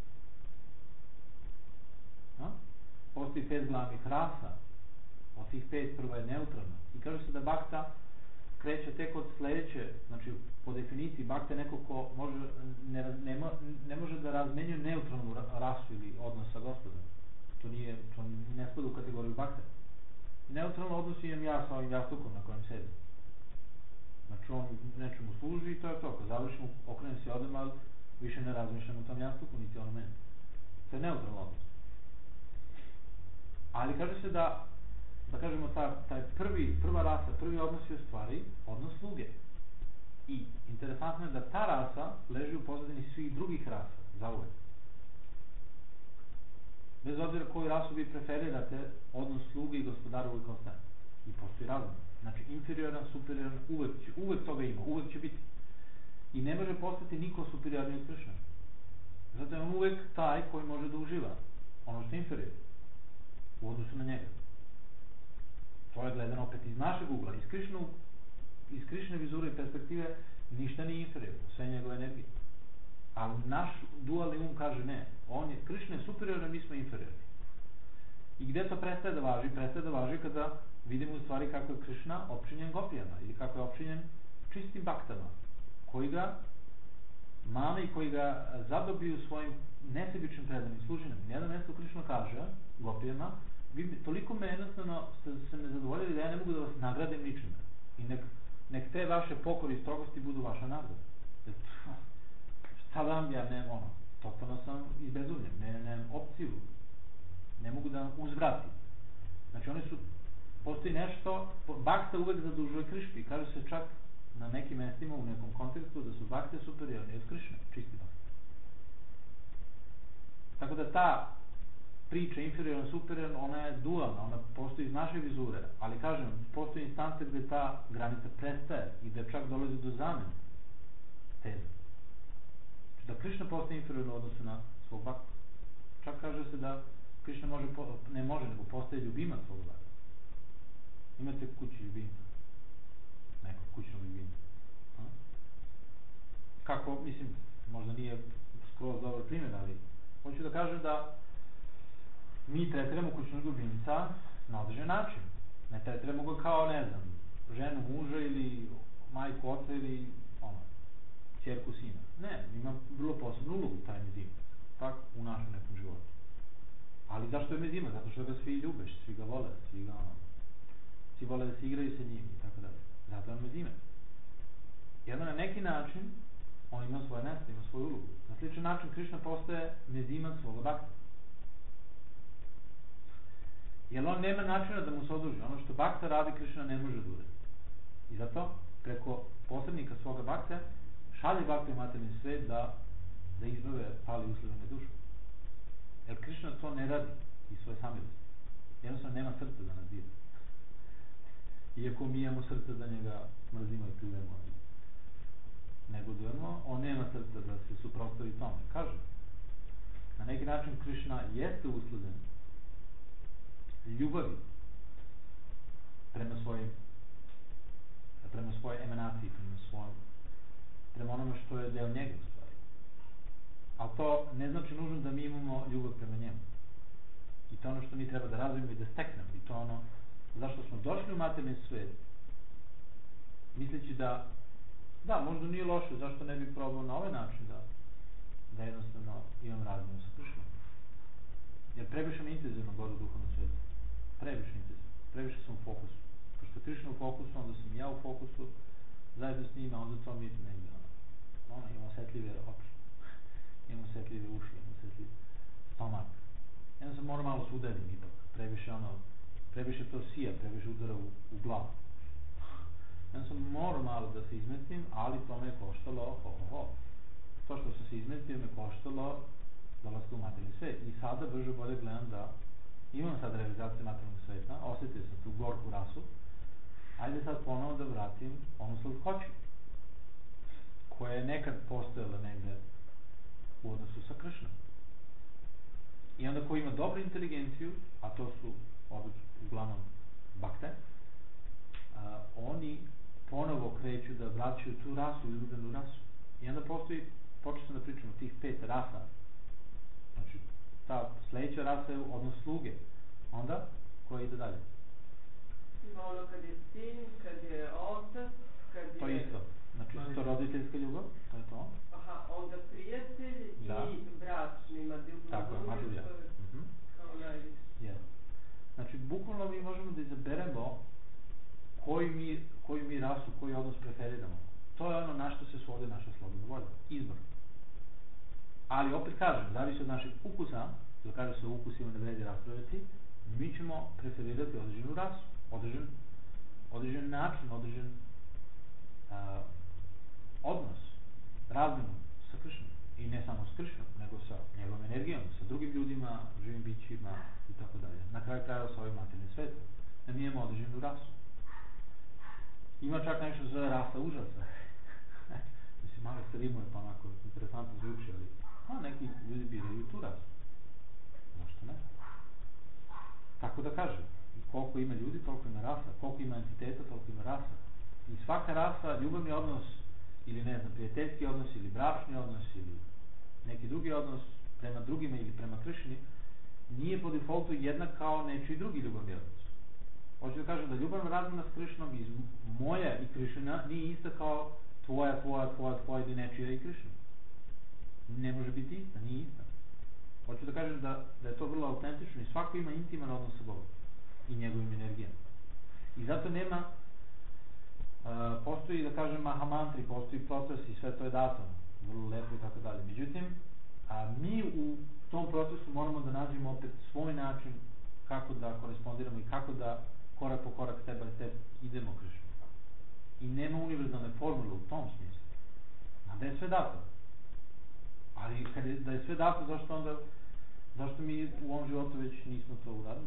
No? Postoji pet glavnih rasa, od tih pet prva je neutralna. I kaže se da Bhakta kreće tek od sledeće, znači po definiciji bakta je neko ko može, ne, ne, ne može da razmenjuje neutralnu rasu ili odnos sa gospodom. To nije, to ne spada u kategoriju bakta. Neutralno odnos imam ja sa ovim jastukom na kojem sedim. Znači on nečemu služi i to je to. Kad završim, okrenem se i odem, ali više ne razmišljam o tom jastuku, niti ono meni. To je neutralno odnos. Ali kaže se da, da kažemo, ta, taj prvi, prva rasa, prvi odnos je u stvari odnos sluge. I interesantno je da ta rasa leži u pozadini svih drugih rasa, zauvek. Bez obzira koju rasu vi preferirate, odnos sluge i gospodara uvijek ostaje. I postoji razlog. Znači, inferioran, superioran, uvek, će, uvek toga ima, uvek će biti. I ne može postati niko superiorniji od Krišna. Zato je on uvek taj koji može da uživa ono što je inferior u odnosu na njega. To je gledano opet iz našeg ugla, iz Krišnu, iz Krišne vizure i perspektive ništa nije inferior, sve njegove energije. Ali naš dualni um kaže ne, on je, Krišna je superior, mi smo inferiorni. I gde to prestaje da važi? Prestaje da važi kada vidimo u stvari kako je Krišna opčinjen gopijama ili kako je opčinjen čistim baktama, koji ga mame i koji ga zadobiju svojim nesebičnim predanim služenjem. Nijedno mjesto Krišna kaže gopijama, vi toliko me jednostavno ste se me zadovoljili da ja ne mogu da vas nagradim ničime. I nek, nek te vaše pokori i strogosti budu vaša nagrada. Šta vam ja nemam ono, totalno sam izbezumljen, ne, nemam opciju, ne mogu da uzvratim. Znači oni su, postoji nešto, bakta uvek zadužuje Krišnu i kaže se čak na nekim mestima u nekom kontekstu da su bakte superiorni od Krišne, čisti bakte. Tako da ta priča inferiorna, superiorna, ona je dualna, ona postoji iz naše vizure, ali kažem, postoji instance gde ta granica prestaje i gde čak dolazi do zamene teza. Znači da Krišna postaje inferiorna u odnosu na svog bakta. Čak kaže se da Krišna može, ne može, nego postaje ljubimac svog bakta. Imate kući ljubimca, nekog kućnog ljubimca. A? Kako, mislim, možda nije skroz dobar primjer, ali hoću da kažem da mi tretiramo kućnog ljubimca na određen način. Ne tretiramo ga kao, ne znam, ženu muža ili majku oca ili ono, ćerku sina. Ne, ima vrlo posebnu ulogu taj mezimac, tako, u našem nekom životu. Ali zašto je mezimac? Zato što ga svi ljube, svi ga vole, svi ga ono, svi vole da se igraju sa njim i tako dalje. Zato je on mezimac. Jedan na neki način on ima svoje mjesto, ima svoju ulogu. Na sličan način Krišna postaje mezimac svoga bakta. Jer on nema načina da mu se oduži. Ono što bakta radi, Krišna ne može da uradi. I zato preko posrednika svoga bakta šalje bakta u materijalni svet da, da izbave pali usljedene dušu. Jer Krišna to ne radi iz svoje samilosti. Jednostavno nema srca da nas dira. Iako mi imamo srce da njega mrzimo i pljujemo i negodujemo, on nema srca da se suprotstavi tome. Kaže, na neki način Krišna jeste usleden ljubavi prema svojim prema svoje emanaciji, prema svojom, prema onome što je deo njega u stvari. Ali to ne znači nužno da mi imamo ljubav prema njemu. I to ono što mi treba da razvijemo i da steknemo. I to ono zašto smo došli u materijalni svet, misleći da da, možda nije loše, zašto ne bi probao na ovaj način da da jednostavno imam razmiju sa Krišnom. Jer previše mi intenzivno gore u duhovnom svijetu. Previše intenzivno. Previše sam u fokusu. Pošto je Krišna u fokusu, onda sam i ja u fokusu, zajedno s njima, onda to mi negdje ono, ono, imam osjetljive oči, imam osjetljive uši, imam osjetljiv stomak. Jedno sam moram malo sudelim ipak. Previše ono, previše to sija, previše udara u, u glavu. Jedno sam moram malo da se izmestim, ali to me je koštalo, ho, ho, ho. To što sam se izmestio me koštalo dolazka u materijalni svet. I sada brže bolje gledam da imam sad realizaciju materijalnog sveta, osjetio sam tu gorku rasu, ajde sad ponovo da vratim onu slatkoću, koja je nekad postojala negde u odnosu sa Krišnom. I onda ko ima dobru inteligenciju, a to su obično uglavnom bakte, a, oni ponovo kreću da vraćaju tu rasu, izgubljenu rasu. I onda postoji, počeo sam da pričam o tih pet rasa, znači ta sledeća rasa je odnos sluge, onda koja ide dalje? Ima ono kad je sin, kad je otac, kad je... To je isto. Znači, To je to isto. roditeljska ljubav, to je to. Aha, onda prijatelj Da. i bračni, ma drugi Tako je, Madhurya. što je Mhm. kao najviše. Yes. Znači, bukvalno mi možemo da izaberemo koju mi, koju mi rasu, koji odnos preferiramo. To je ono na što se svodi naša slobodna volja. Izbor. Ali opet kažem, zavisi od našeg ukusa, jer kaže se o ukusima ne vredi raspraviti, mi ćemo preferirati određenu rasu, određen, određen način, određen a, odnos, razmenu sa Krišnom. I ne samo s Krišnom, nego sa njegovom energijom, sa drugim ljudima, živim bićima i tako dalje. Na kraju krajeva sa ovim materijalnim svetom. Da mi imamo određenu rasu. Ima čak nešto zove rasa užasa. Mislim, malo se rimuje, pa onako interesantno zvuči, ali a, neki ljudi biraju tu rasu. Zašto ne? Tako da kažem, koliko ima ljudi, toliko ima rasa, koliko ima entiteta, toliko ima rasa. I svaka rasa, ljubavni odnos, ili ne znam, prijateljski odnos, ili bračni odnos, ili neki drugi odnos prema drugima ili prema Krišni, nije po defaultu jednak kao nečiji drugi ljubavni odnos. Hoću da kažem da ljubavna razmena s Krišnom iz moja i Krišna nije ista kao tvoja, tvoja, tvoja, tvoja ili nečija i Krišna. Ne može biti ista, nije ista. Hoću da kažem da, da je to vrlo autentično i svako ima intiman odnos sa Bogom i njegovim energijama. I zato nema, uh, postoji da kažem mahamantri, postoji proces i sve to je dato, vrlo lepo i tako dalje. Međutim, a mi u tom procesu moramo da nađemo opet svoj način kako da korespondiramo i kako da korak po korak, step by step idemo Krišnu. I nema univerzalne formule u tom smislu. A da je sve dato. Ali kad je, da je sve dato, zašto onda, zašto mi u ovom životu već nismo to uradili?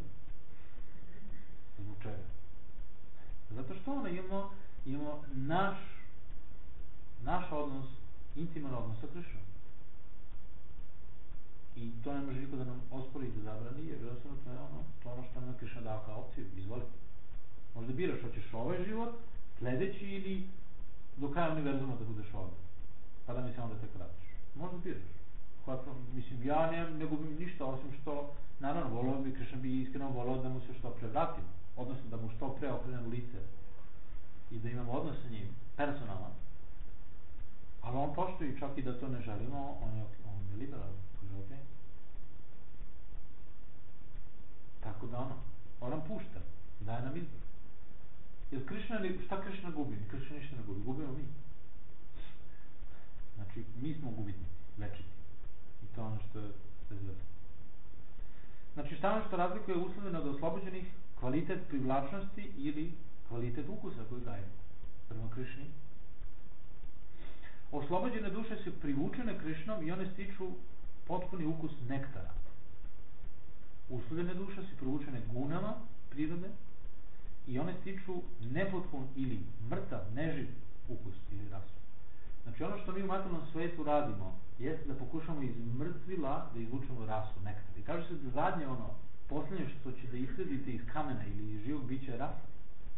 Zbog čega? Zato što onda imamo, imamo naš, naš odnos, intiman odnos sa Krišnom. I to ne može niko da nam ospori i da zabrani, jer jednostavno to je ono, to ono što nam je Krišna dao kao opciju, izvoli. Možda biraš, hoćeš ovaj život, sledeći ili do kraja univerzuma da budeš ovdje, pa da mi se onda tek vratiš. Možda biraš. Kako, mislim, ja ne, ne gubim ništa, osim što, naravno, volio bi, Krišna bi iskreno volio da mu se što pre vratim, odnosno da mu što pre okrenem lice i da imam odnos sa njim, personalan. Ali on poštuje, čak i da to ne želimo, on je, on je liberalan, kaže ok. Tako da ono, on nam pušta, daje nam izbor. Jer Krišna, šta Krišna gubi? Krišna ništa ne gubi, gubimo mi. Znači, mi smo gubitnici, večiti. I to je ono što je bezvezno. Znači, šta ono što razlikuje uslovljeno od oslobođenih, kvalitet privlačnosti ili kvalitet ukusa koji dajemo prema Krišni. Oslobođene duše su privučene Krišnom i one stiču potpuni ukus nektara. Uslovljene duše su privučene gunama prirode i one stiču nepotpun ili mrtav, neživ ukus ili rasu. Znači ono što mi u materijalnom svetu radimo jeste da pokušamo iz mrtvila da izvučemo rasu, nektar. I kaže se da zadnje ono, posljednje što će da isledite iz kamena ili iz živog bića je rasa.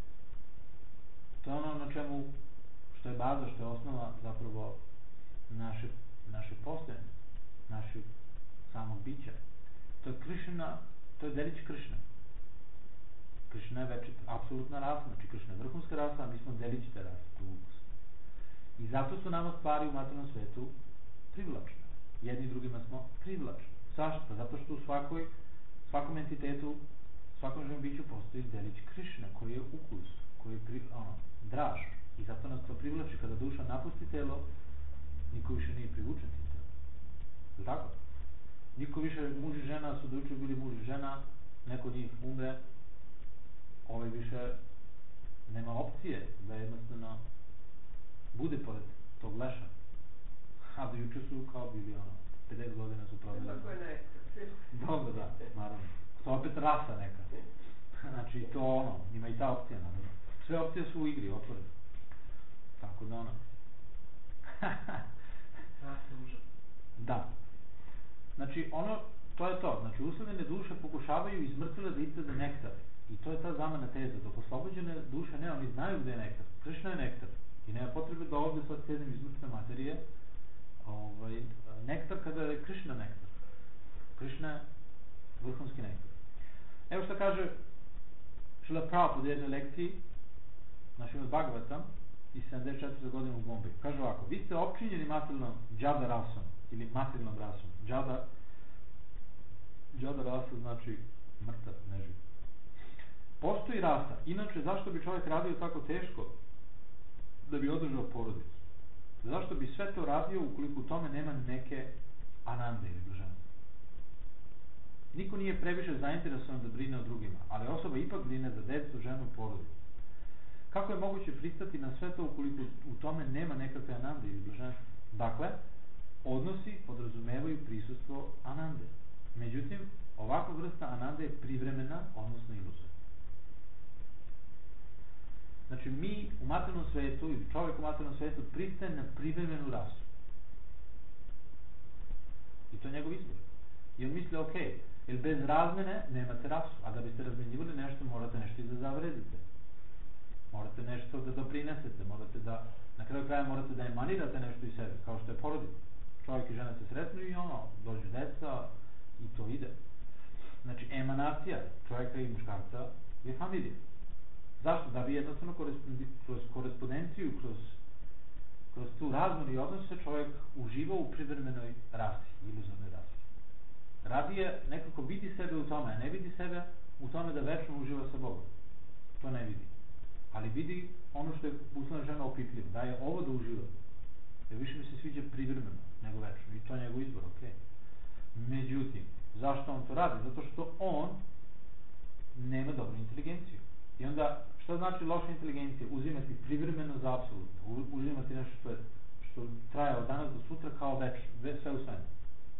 To je ono na čemu, što je baza, što je osnova zapravo naše, naše postojanje, našeg samog bića. To je Krišna, to je delić Krišne. Krišna je večita, apsolutna rasa, znači Krišna je vrhunska rasa, a mi smo delić te rase, to ukus. I zato su nama stvari u materijalnom svetu privlačne. Jedni drugima smo privlačni. Zašto? Pa zato što u svakoj, svakom entitetu, svakom živom biću postoji delić Krišne, koji je ukus, koji je pri, ono, draž. I zato nas to privlači. Kada duša napusti telo, niko više nije privučen tim telo. Je tako? Niko više, muž i žena su do juče bili muž i žena, neko od njih umre, ovaj više nema opcije da jednostavno bude pored tog leša. A do juče su kao bili ono, pedeset godina su proveli. Tako je nekako. Dobro, da, naravno. To opet rasa neka. Znači to ono, ima i ta opcija naravno. Sve opcije su u igri, otvorene. Tako da ono. Rasa užas. Da. Znači ono, to je to. Znači uslovljene duše pokušavaju iz mrtvila da izcede nektar. I to je ta zamena teza. Dok oslobođene duše ne, oni znaju gde je nektar. Krišna je nektar. I nema potrebe da ovdje sad sedem iz mrtve materije. Ovaj, nektar kada je Krišna nektar. Krišna je vrhunski nektar. Evo što kaže Šrila Prabhupada u jednoj lekciji na Šrimad Bhagavatam, i sedamdeset četvrte godine u Bombeju. Kaže ovako, vi ste opčinjeni materijalnom džada rasom ili materijalnom rasom. Džada džada rasa znači mrtav, neživ. Postoji rasa. Inače, zašto bi čovjek radio tako teško da bi održao porodicu? Zašto bi sve to radio ukoliko u tome nema neke anande ili blaženstva? Niko nije previše zainteresovan da brine o drugima, ali osoba ipak brine za decu, ženu, porodicu. Kako je moguće pristati na sve to ukoliko u tome nema nekakve anande ili blaženstva? Dakle, odnosi podrazumevaju prisustvo anande. Međutim, ovakva vrsta anande je privremena, odnosno iluzorna. Znači, mi u materijalnom svetu, ili čovjek u materijalnom svetu, pristaje na privremenu rasu. I to je njegov izbor. I on misli, ok, jer bez razmene nemate rasu, a da biste razmenjivali nešto, morate nešto i da zavredite. Morate nešto da doprinesete, morate da, na kraju kraja morate da emanirate nešto iz sebe, kao što je porodica. Čovjek i žena se sretnu i ono, dođu deca i to ide. Znači, emanacija čovjeka i muškarca je familija. Zašto? Da bi jednostavno kroz korespondenciju, kroz, kroz tu razmenu i odnos se čovjek uživa u privremenoj rasi, iluzornoj rasi. Radije nekako vidi sebe u tome, a ne vidi sebe u tome da večno uživa sa Bogom. To ne vidi. Ali vidi ono što je uslovna žena opipljivo, da je ovo da uživa. Jer više mi se sviđa privremeno nego večno. I to je njegov izbor, ok. Međutim, zašto on to radi? Zato što on nema dobru inteligenciju. I onda, šta znači loša inteligencija? Uzimati privremeno za apsolutno. Uzimati nešto što, je, što traje od danas do sutra kao več, sve u svemu.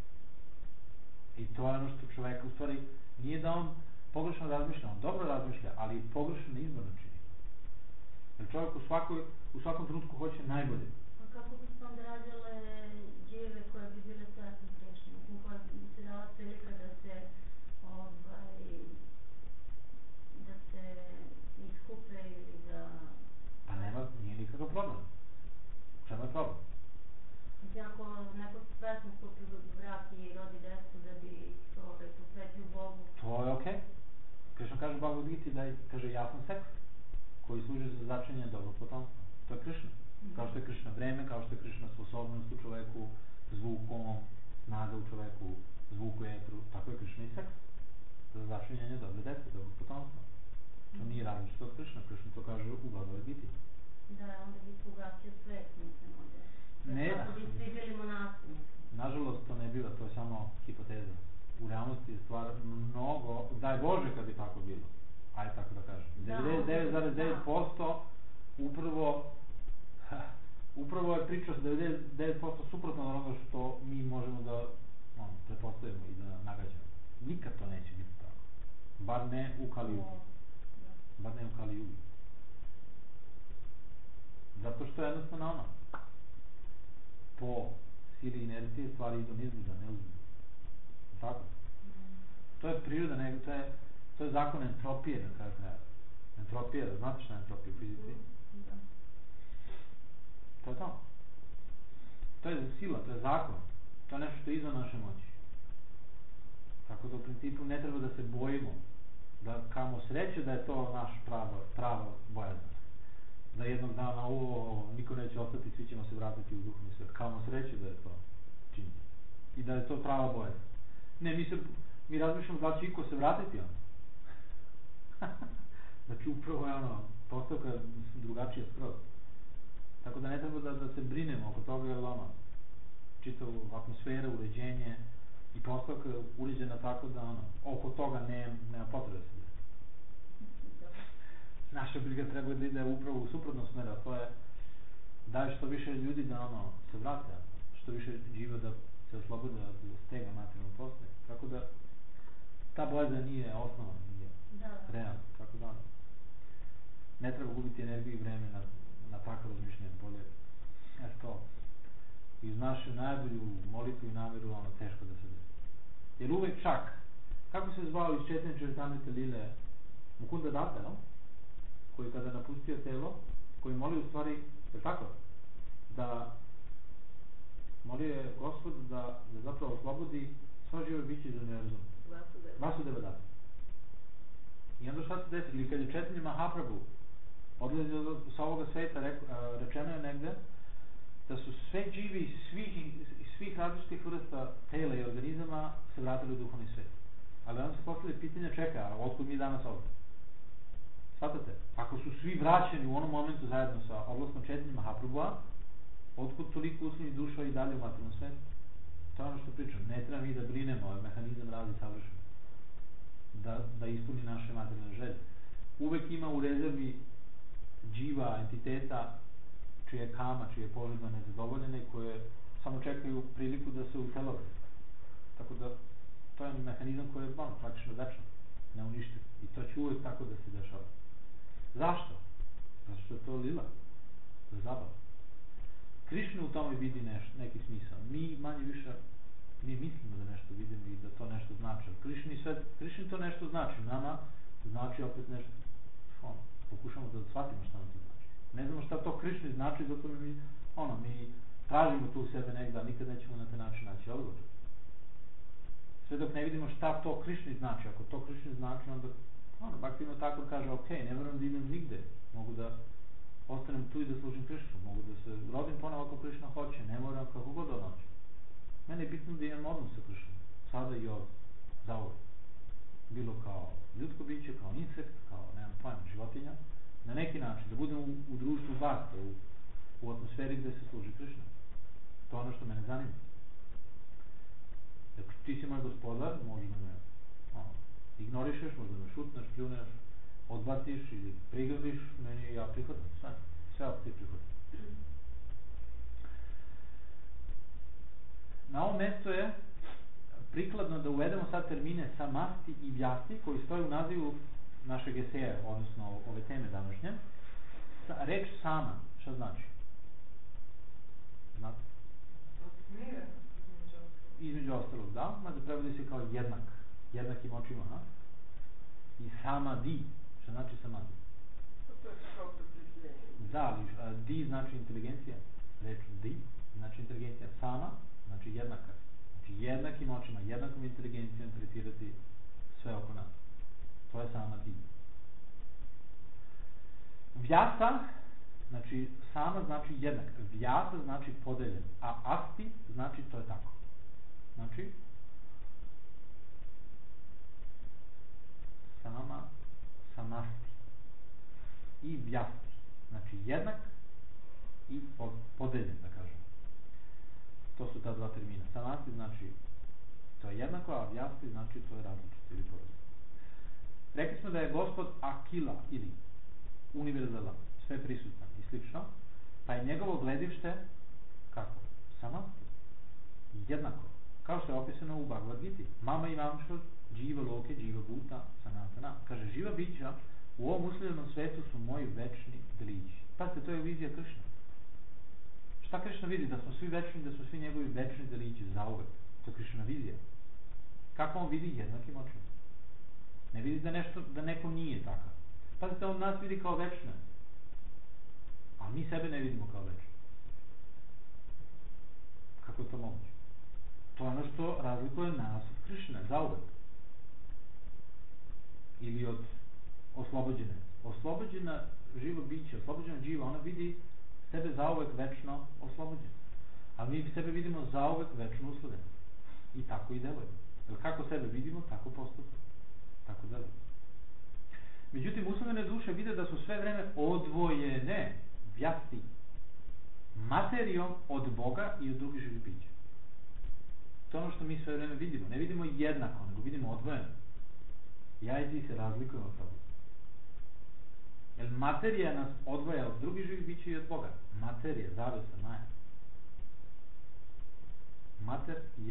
I to je ono što čoveka u stvari nije da on pogrešno razmišlja, on dobro razmišlja, ali pogrešno na izborno čini. Jer čovjek u, svakoj, u svakom trenutku hoće najbolje. A kako bi se onda rađale džijeve koje bi bile sasvim grešne? Mislim, koja bi se dala prilika da se ovaj, da se iskupe ili da... Pa nema, nije nikakav problem. U čemu je problem? Mislim, ako neko se svesno stupi u brak i rodi decu da bi ovaj, posvetio Bogu... To je okej. Okay. Krishna kaže u Bhagavad Gita da je, kaže, jasan seks koji služi za začinjenje dobrog potomstva. To je Krishna. Mm-hmm. Kao što je Krishna vreme, kao što je Krishna sposobnost u čoveku, zvukom, snaga u čoveku, zvuku etru, tako je Krishna i seks. Za začinjenje dobre dece, dobrog potomstva. To nije različito od Krishna. Krishna to kaže u Bhagavad Gita. Da, onda bi se ugasio svet, mislim, onda. Ne, kako bi svi bili monasi. Nažalost, to ne biva, to je samo hipoteza. U realnosti je stvar mnogo, daj Bože kad bi tako bilo. Ajde tako da kažem. devedeset devet zarez devet posto upravo upravo je priča s devedeset devet posto suprotno od onoga što mi možemo da ono, pretpostavimo i da nagađamo. Nikad to neće biti tako. Bar ne u Kali Yugi. Bar ne u Kali Yugi. Zato što je jednostavno ono. Po sili inercije stvari idu nizbuda, ne uzbuda. Tako? To je priroda, nego to je to je zakon entropije na kraju kraja. Entropija, znate šta je entropija u fizici? Da. To je to. To je sila, to je zakon. To je nešto što je izvan naše moći. Tako da u principu ne treba da se bojimo. Da kamo sreće da je to naš pravo, pravo bojaznost. Da jednog dana o, niko neće ostati, svi ćemo se vratiti u duhovni svet. Kamo sreće da je to čini. I da je to prava bojaznost. Ne, mi se mi razmišljamo da će iko se vratiti ono. Znači upravo je ono postavka drugačija skroz. Tako da ne treba da, da se brinemo oko toga, jer ono čitav atmosfera, uređenje i postavka je uređena tako da ono oko toga ne, nema potrebe se brine. Naša briga treba da ide upravo u suprotnom smeru, a to je daj što više ljudi da ono se vrate, što više živa da se oslobode od stega materijalnog postoja. Tako da ta bojazan nije osnova, nije da. realno, tako da ono. Ne treba gubiti energiju i vreme na, na takvo razmišljanje, bolje. Eto to. I uz našu najbolju molitvu i namjeru, ono, teško da se desi. Jer uvek čak, kako se zvao iz Četanje Čaritamrita Lile Mukunda Datta, no? Koji kada napustio telo, koji moli u stvari, je tako? Da molio je Gospod da, da zapravo oslobodi sva živo biće iz univerzuma. Vasudeva Datta. I onda šta se desi? Ili kad je Četanje Mahaprabhu odlazi od, sa ovoga sveta, reko, a, rečeno je negde da su sve živi iz svih, svih različitih vrsta tela i organizama se vratili u duhovni svet. Ali onda se postavlja pitanje, čeka, a otkud mi danas ovdje? Svatate? Ako su svi vraćeni u onom momentu zajedno sa odlasnom četiri Mahaprabhua, otkud toliko usmeni duša i dalje u materijalnom svetu? To je ono što pričam. Ne treba mi da brinemo, ovaj mehanizam radi savršeno. Da, da ispuni naše materijalne želje. Uvek ima u rezervi dživa, entiteta, čije kama, čije poželjne nezadovoljene, koje samo čekaju priliku da se utelove. Tako da, to je mehanizam koji je bon, praktično večno, neuništiv. I to će uvek tako da se dešava. Zašto? Zato što je to lila, za zabavu. Krišna u tome vidi neš, neki smisao. Mi manje više, mi mislimo da nešto vidimo i da to nešto znači. Krišni svet, Krišni to nešto znači. Nama znači opet nešto, ono, pokušamo da shvatimo šta nam to znači. Ne znamo šta to Krišni znači, zato mi, ono, mi tražimo tu u sebe negdje, a nikad nećemo na taj način naći odgovor. Sve dok ne vidimo šta to Krišni znači. Ako to Krišni znači, onda, ono, Bhaktivinoda Thakur kaže, ok, ne moram da idem nigde. Mogu da ostanem tu i da služim Krišnu. Mogu da se rodim ponovo ako Krišna hoće. Ne moram kako god on hoće. Mene je bitno da imam odnos sa Krišnom. Sada i ovdje. Zauvek. Bilo kao ljudsko biće, kao insekt, kao, nemam pojma, životinja. Na neki način. Da budem u, u društvu Bhakta, u, u atmosferi gde se služi Krišna. To je ono što mene zanima. Dakle, ti si moj gospodar, možda me ono, ignorišeš, možda me šutneš, pljuneš, odbaciš ili prigrliš, meni ja prihvatam sve. Sve opcije prihvatam. Na ovom mjestu je prikladno da uvedemo sad termine samasti i vjasti koji stoji u nazivu našeg eseja, odnosno ove teme današnje. Sa, reč sama, šta znači? Znate? Smire, između ostalog. Između ostalog, da, mada prevodi se kao jednak, jednakim očima, ha? I samadhi, šta znači samadhi? To je kao prosvjetljenje. Da, ali a, di znači inteligencija, reč di znači inteligencija, sama znači jednaka, znači jednakim očima, jednakom inteligencijom tretirati sve oko nas. To je samadhi. Vjasa, znači sama znači jednak, vjasa znači podeljen, a asti znači to je tako. Znači sama, samasti i vjasti, znači jednak i podeljen, da kažem. To su ta dva termina. Samasti znači to je jednako, a vjasti znači to je različito ili podeljen. Rekli smo da je Gospod Akila ili univerzalan, sve prisutan i slično, pa je njegovo gledište kako? Samasti. Jednako. Kao što je opisano u Bhagavad Gita. Mama imamša dživa loke, dživa bhuta, sanatana. Kaže, živa bića u ovom usljedenom svetu su moji večni delići. Pazite, to je vizija Krišna. Šta Krišna vidi? Da smo svi večni, da smo svi njegovi večni delići zauvek. To je Krišna vizija. Kako on vidi? Jednakim očima. Ne vidi da, nešto, da neko nije takav. Pazite, on nas vidi kao večne. A mi sebe ne vidimo kao večne. Kako je to moguće? To je ono što razlikuje nas od Krišne, zauvek. Ili od oslobođene. Oslobođena živo biće, oslobođena dživa, ona vidi sebe zauvek večno oslobođena. A mi sebe vidimo zauvek večno uslovljeno. I tako i delujemo. Jer kako sebe vidimo, tako postupamo. Tako delujemo. Međutim, uslovljene duše vide da su sve vreme odvojene vjasti materijom od Boga i od drugih živih bića. To je ono što mi sve vreme vidimo. Ne vidimo jednako, nego vidimo odvojeno. Ja i ti se razlikujemo od toga. Jer materija nas odvaja od drugih živih bića i od Boga. Materija, zavesa, maja. Mater i ja.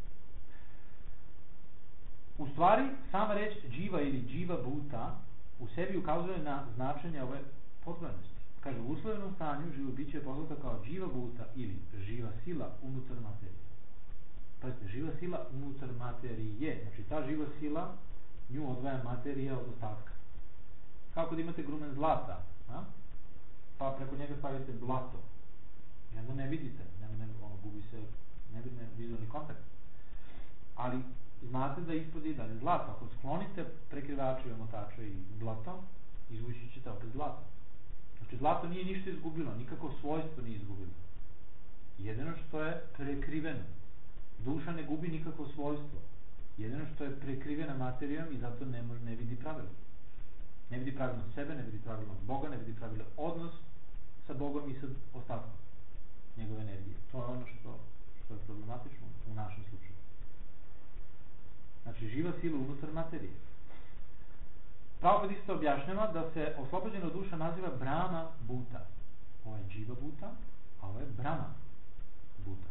U stvari, sama reč dživa ili dživa bhuta u sebi ukazuje na značenje ove podvojenosti. Kaže, u uslovenom stanju živo biće je poznata kao dživa bhuta ili živa sila unutar materije. Pazite, živa sila unutar materije. Znači, ta živa sila nju odvaja materija od ostatka. Kako da imate grumen zlata, a? Pa preko njega stavite blato. I onda ne vidite, ne, ne, ono, gubi se, ne vidite vizualni kontakt. Ali znate da ispod je dalje zlato. Ako sklonite prekrivače i omotače i blato, izvući ćete opet zlato. Znači zlato nije ništa izgubilo, nikako svojstvo nije izgubilo. Jedino što je prekriveno. Duša ne gubi nikako svojstvo. Jedino što je prekrivena materijom i zato ne, može, ne vidi pravilo. Ne vidi pravilno sebe, ne vidi pravilno Boga, ne vidi pravilno odnos sa Bogom i sa ostatkom njegove energije. To je ono što, što je problematično u našem slučaju. Znači živa sila unutar materije. Prabhupada isto objašnjava da se oslobođena duša naziva Brahma Bhuta. Ovo je Jiva Bhuta, a ovo je Brahma Bhuta.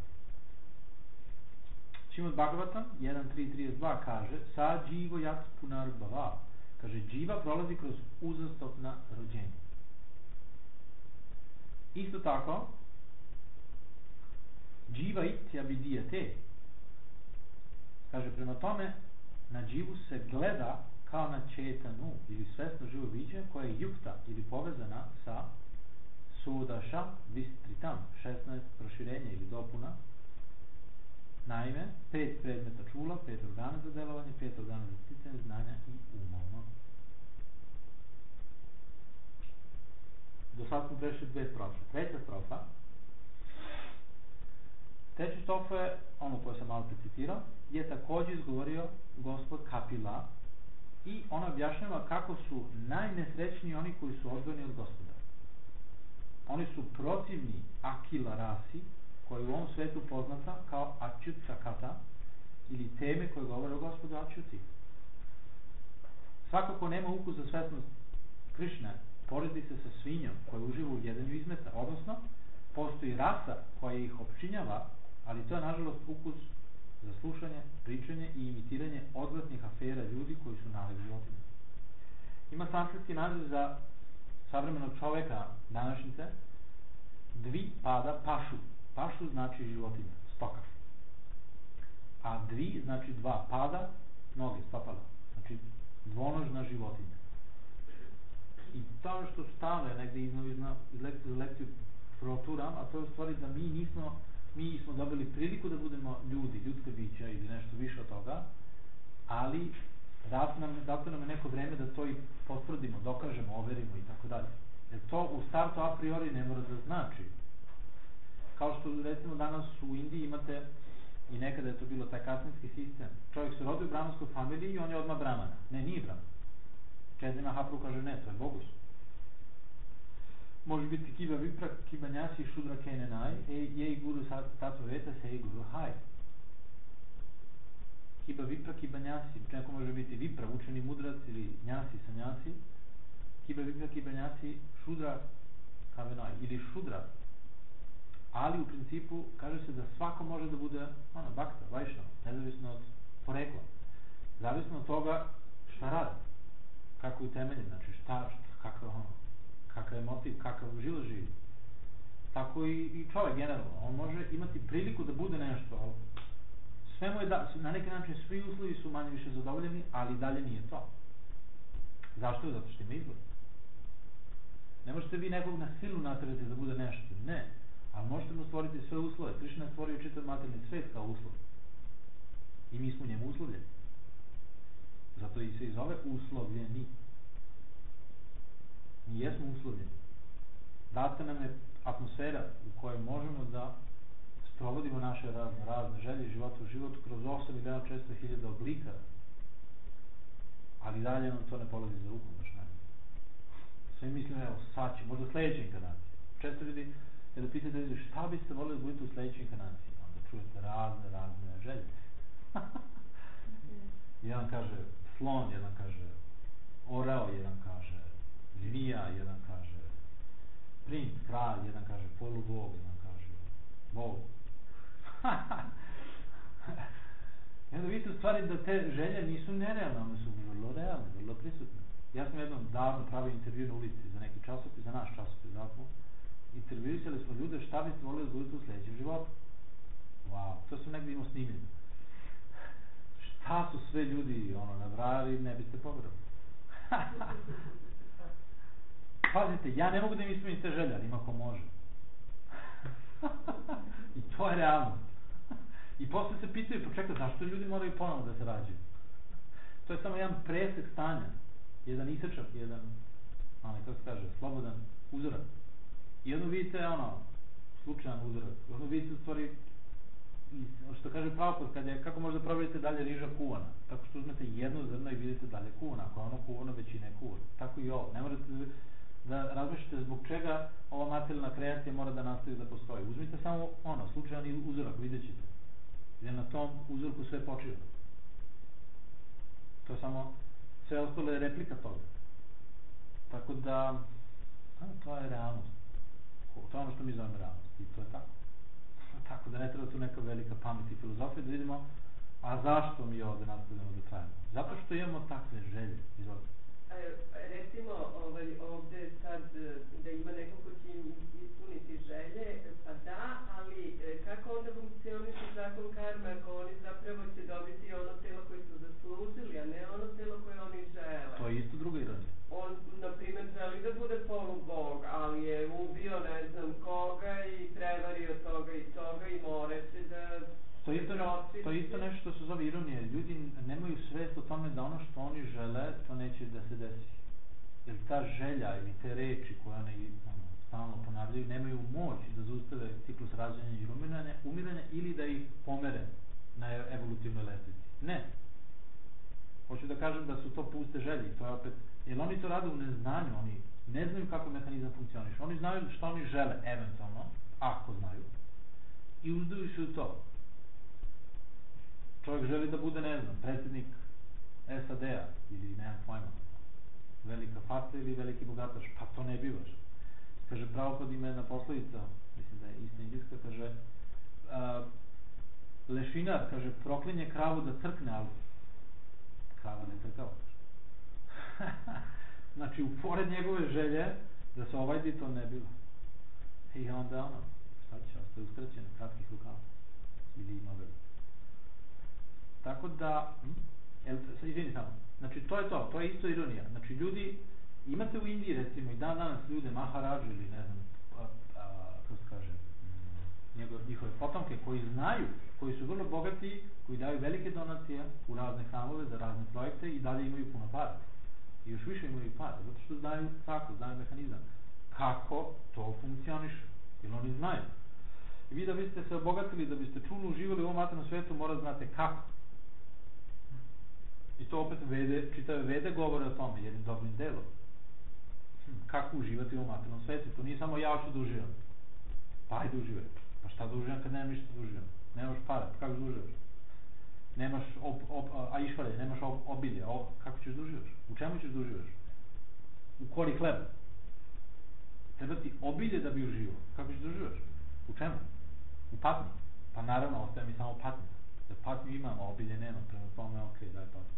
Šrimad Bhagavatam jedan tri trideset dva kaže Sa Jivo Yat Punarbhava. Kaže, Jiva prolazi kroz uzastopna rođenja. Isto tako, Jiva Itya Vidiyate. Kaže, prema tome, na Jivu se gleda kao na četanu ili svesno živo biće koja je yukta ili povezana sa Sodaša Vistritam, šesnaest proširenja ili dopuna. Naime, pet predmeta čula, pet organa za delovanje, pet organa za sticanje znanja i umoma. Do sad smo prešli dve strofe. Treća strofa. Treća strofa je, ono koje sam malo citirao, je također izgovorio gospod Kapila i ona objašnjava kako su najnesrećniji oni koji su odvojeni od gospoda. Oni su protivni Akila rasi, koja je u ovom svetu poznata kao Achyut Sakata ili teme koje govore o gospodu Achyuti. Svako ko nema ukus za svesnost Krišne poredi se sa svinjom koja uživa u jedenju izmeta, odnosno postoji rasa koja ih opčinjava, ali to je nažalost ukus za slušanje, pričanje i imitiranje odvratnih afera ljudi koji su nalik životinje. Ima sanskritski naziv za savremenog čoveka današnjice Dvi pada pašu. Pašu znači životinja, stoka. A dvi znači dva, pada, noge, stopala. Znači dvonožna životinja. I to što stale negde iznovizno iz lekciju za lekciju proturam, a to je u stvari da mi nismo, mi smo dobili priliku da budemo ljudi, ljudska bića ili nešto više od toga, ali dato nam, dato nam je neko vreme da to i potvrdimo, dokažemo, overimo i tako dalje. Jer to u startu a priori ne mora da znači. Kao što recimo danas u Indiji imate, i nekada je to bilo taj kastinski sistem, čovjek se rodi u brahmanskoj familiji i on je odmah brahmana. Ne, nije brahman. Četiri Mahapru kaže ne, to je bogus. Može biti Kiba Vipra, Kiba Njasi, Šudra Kenenaj, Jej Guru Tato Veta, Sej Guru Haj. Kiba Vipra, Kiba Njasi, neko može biti Vipra, učeni mudrac, ili Njasi, Sanjasi. Kiba Vipra, Kiba Njasi, Šudra Kavenaj, ili Šudra. Ali u principu kaže se da svako može da bude ono, bakta, vajšnava, nezavisno od porekla. Zavisno od toga šta radi, kako je utemeljen, znači šta, šta kakav, ono, kakav je motiv, kakav život živi. Tako i, i čovjek generalno, on može imati priliku da bude nešto, ali sve mu je da, na neki način svi uslovi su manje više zadovoljeni, ali dalje nije to. Zašto? Zato što ima izgled. Ne možete vi nekog na silu naterati da bude nešto, ne. Ali možete mu stvoriti sve uslove. Krišna je stvorio čitav materijalni svet kao uslov. I mi smo njemu uslovljeni. Zato i se i zove uslovljeni. Mi jesmo uslovljeni. Data nam je atmosfera u kojoj možemo da sprovodimo naše razne, razne želje života u životu kroz osam miliona četiristo hiljada oblika. Ali dalje nam to ne polazi za rukom, baš ne. Sve mislim, evo, sad će, možda sledeća inkarnacija. Često ljudi kada pitate ljudi šta biste volili da budete u sledećoj inkarnaciji, onda čujete razne, razne želje. Jedan kaže slon, jedan kaže orao, jedan kaže zmija, jedan kaže princ, kralj, jedan kaže polubog, jedan kaže bog. I onda vidite u stvari da te želje nisu nerealne, one su vrlo realne, vrlo prisutne. Ja sam jednom davno pravio intervju na ulici za neki časopis, za naš časopis, zato intervjuisali smo ljude šta biste volili da budete u sledećem životu. Wow, to sam negdje imao snimljeno. Šta su sve ljudi ono, nabrali, ne biste poverovali. Pazite, ja ne mogu da im ispunim te želje, ali ima ko može. I to je realnost. I posle se pitaju, počekaj, zašto ljudi moraju ponovno da se rađaju? To je samo jedan presek stanja. Jedan isečak, jedan, ali kako se kaže, slobodan uzorak. I onda vidite ono, slučajan uzorak. I onda vidite u stvari, što kaže Prabhupada, kad je, kako možda provjerite dalje riža kuvana? Tako što uzmete jedno zrno i vidite dalje kuvana. Ako je ono kuvano, većina je kuvana. Tako i ovo. Ne morate da razmišljate zbog čega ova materijalna kreacija mora da nastavi da postoji. Uzmite samo ono, slučajan uzorak, vidjet ćete. Gdje na tom uzorku sve počiva. To je samo, sve ostalo je replika toga. Tako da, a, to je realnost. To je ono što mi zovemo realnost. I to je tako. Tako da ne treba tu neka velika pamet i filozofija da vidimo, a zašto mi ovde nastavljamo da trajamo? Zato što imamo takve želje. Izvolite. Recimo, ovaj, ovde sad da ima neko ko će im ispuniti želje, pa da, ali kako onda funkcioniše zakon karme ako oni zapravo će dobiti ono telo koje su zaslužili, a ne ono telo koje oni žele? To je isto druga ironija. On, na primjer, želi da bude polubog, ali je ubio ne znam koga i prevario toga i toga i mora će da... To je isto, to je isto nešto što se zove ironija. Ljudi nemaju svest o tome da ono što oni žele, to neće da se desi. Jer ta želja ili te reči koje one ono, stalno ponavljaju, nemaju moć da zaustave ciklus rađanja i umiranja, umiranja ili da ih pomere na evolutivnoj lestvici. Ne. Hoću da kažem da su to puste želje. To je opet, jer oni to rade u neznanju, oni ne znaju kako mehanizam funkcioniše. Oni znaju šta oni žele, eventualno, ako znaju, i uzduju se u to. Čovjek želi da bude, ne znam, predsjednik S A D-a ili nemam pojma, velika faca ili veliki bogataš, pa to ne bivaš. Kaže, Prabhupada ima jedna poslovica, mislim da je isto indijska, kaže, a, lešinar, kaže, proklinje kravu da crkne, ali krava ne crkava. Znači, upored njegove želje da se ovajdi, to ne bilo. I onda ono, šta će, ostaje uskraćen, kratkih rukava. Ili ima veliko. Tako da, hm, el, izvini samo, znači to je to, to je isto ironija. Znači ljudi, imate u Indiji recimo i dan danas ljude, Maharađu ili ne znam, a, a, kako se kaže, njegove, njihove potomke koji znaju, koji su vrlo bogati, koji daju velike donacije u razne hramove za razne projekte i dalje imaju puno para. I još više imaju para, zato što znaju kako, znaju mehanizam. Kako to funkcioniše, jer oni znaju. I vi da biste se obogatili, da biste čulno uživali u ovom materijalnom svetu, mora znate kako. I to opet vede, čitave vede govore o tome, jednim dobrim delom. Hm, kako uživati u ovom materijalnom svetu? To nije samo ja hoću da uživam. Pa ajde uživaj. Pa šta da uživam kad nemam ništa da uživam? Nemaš para, kako da uživaš? Nemaš ob, ob, a išvalje, nemaš ob, obilje, ob, kako ćeš da uživaš? U čemu ćeš da uživaš? U kori hleba. Treba ti obilje da bi uživao. Kako ćeš da uživaš? U čemu? U patnji. Pa naravno, ostaje mi samo patnja. Da patnju imamo, obilje nema, prema tome, ok, daj patnju.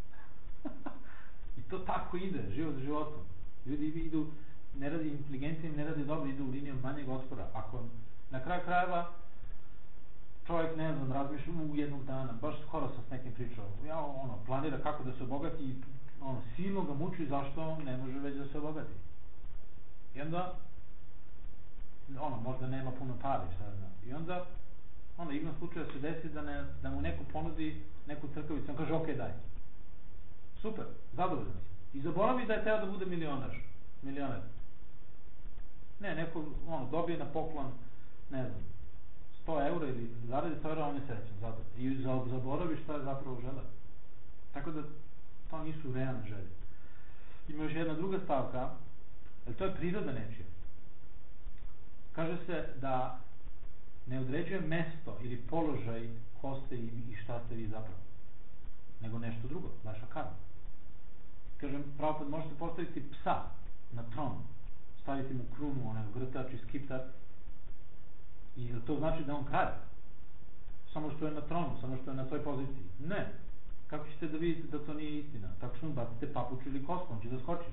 I to tako ide, život za životom. Ljudi idu, ne radi inteligencijom, ne radi dobro, idu u linijom manjeg otpora. Ako na kraju krajeva čovjek, ne znam, razmišlja u jednog dana, baš skoro sam s nekim pričao, ja, ono, planira kako da se obogati i ono, silno ga muči zašto ne može već da se obogati. I onda, ono, možda nema puno para i šta znam. I onda, ono, igrom slučaja se desi da, ne, da mu neko ponudi neku crkavicu, on kaže, ok, daj. Super, zadovoljan si. I zaboravi da je teo da bude milionar. Milioner. Ne, neko, ono, dobije na poklon, ne znam, sto eura ili zaradi sto eura, on je srećan, zadovoljan. I zaboravi šta je zapravo žele. Tako da, to nisu realne želje. Ima još jedna druga stavka, ali to je priroda nečija. Kaže se da ne određuje mesto ili položaj ko ste i šta ste vi zapravo, nego nešto drugo, vaša karma. Kažem, Prabhupada, možete postaviti psa na tron, staviti mu krunu, onaj grtač i skiptar, i to znači da on kralj, samo što je na tronu, samo što je na toj poziciji. Ne. Kako ćete da vidite da to nije istina? Tako što mu bacite papuču ili kosku, on će da skoči.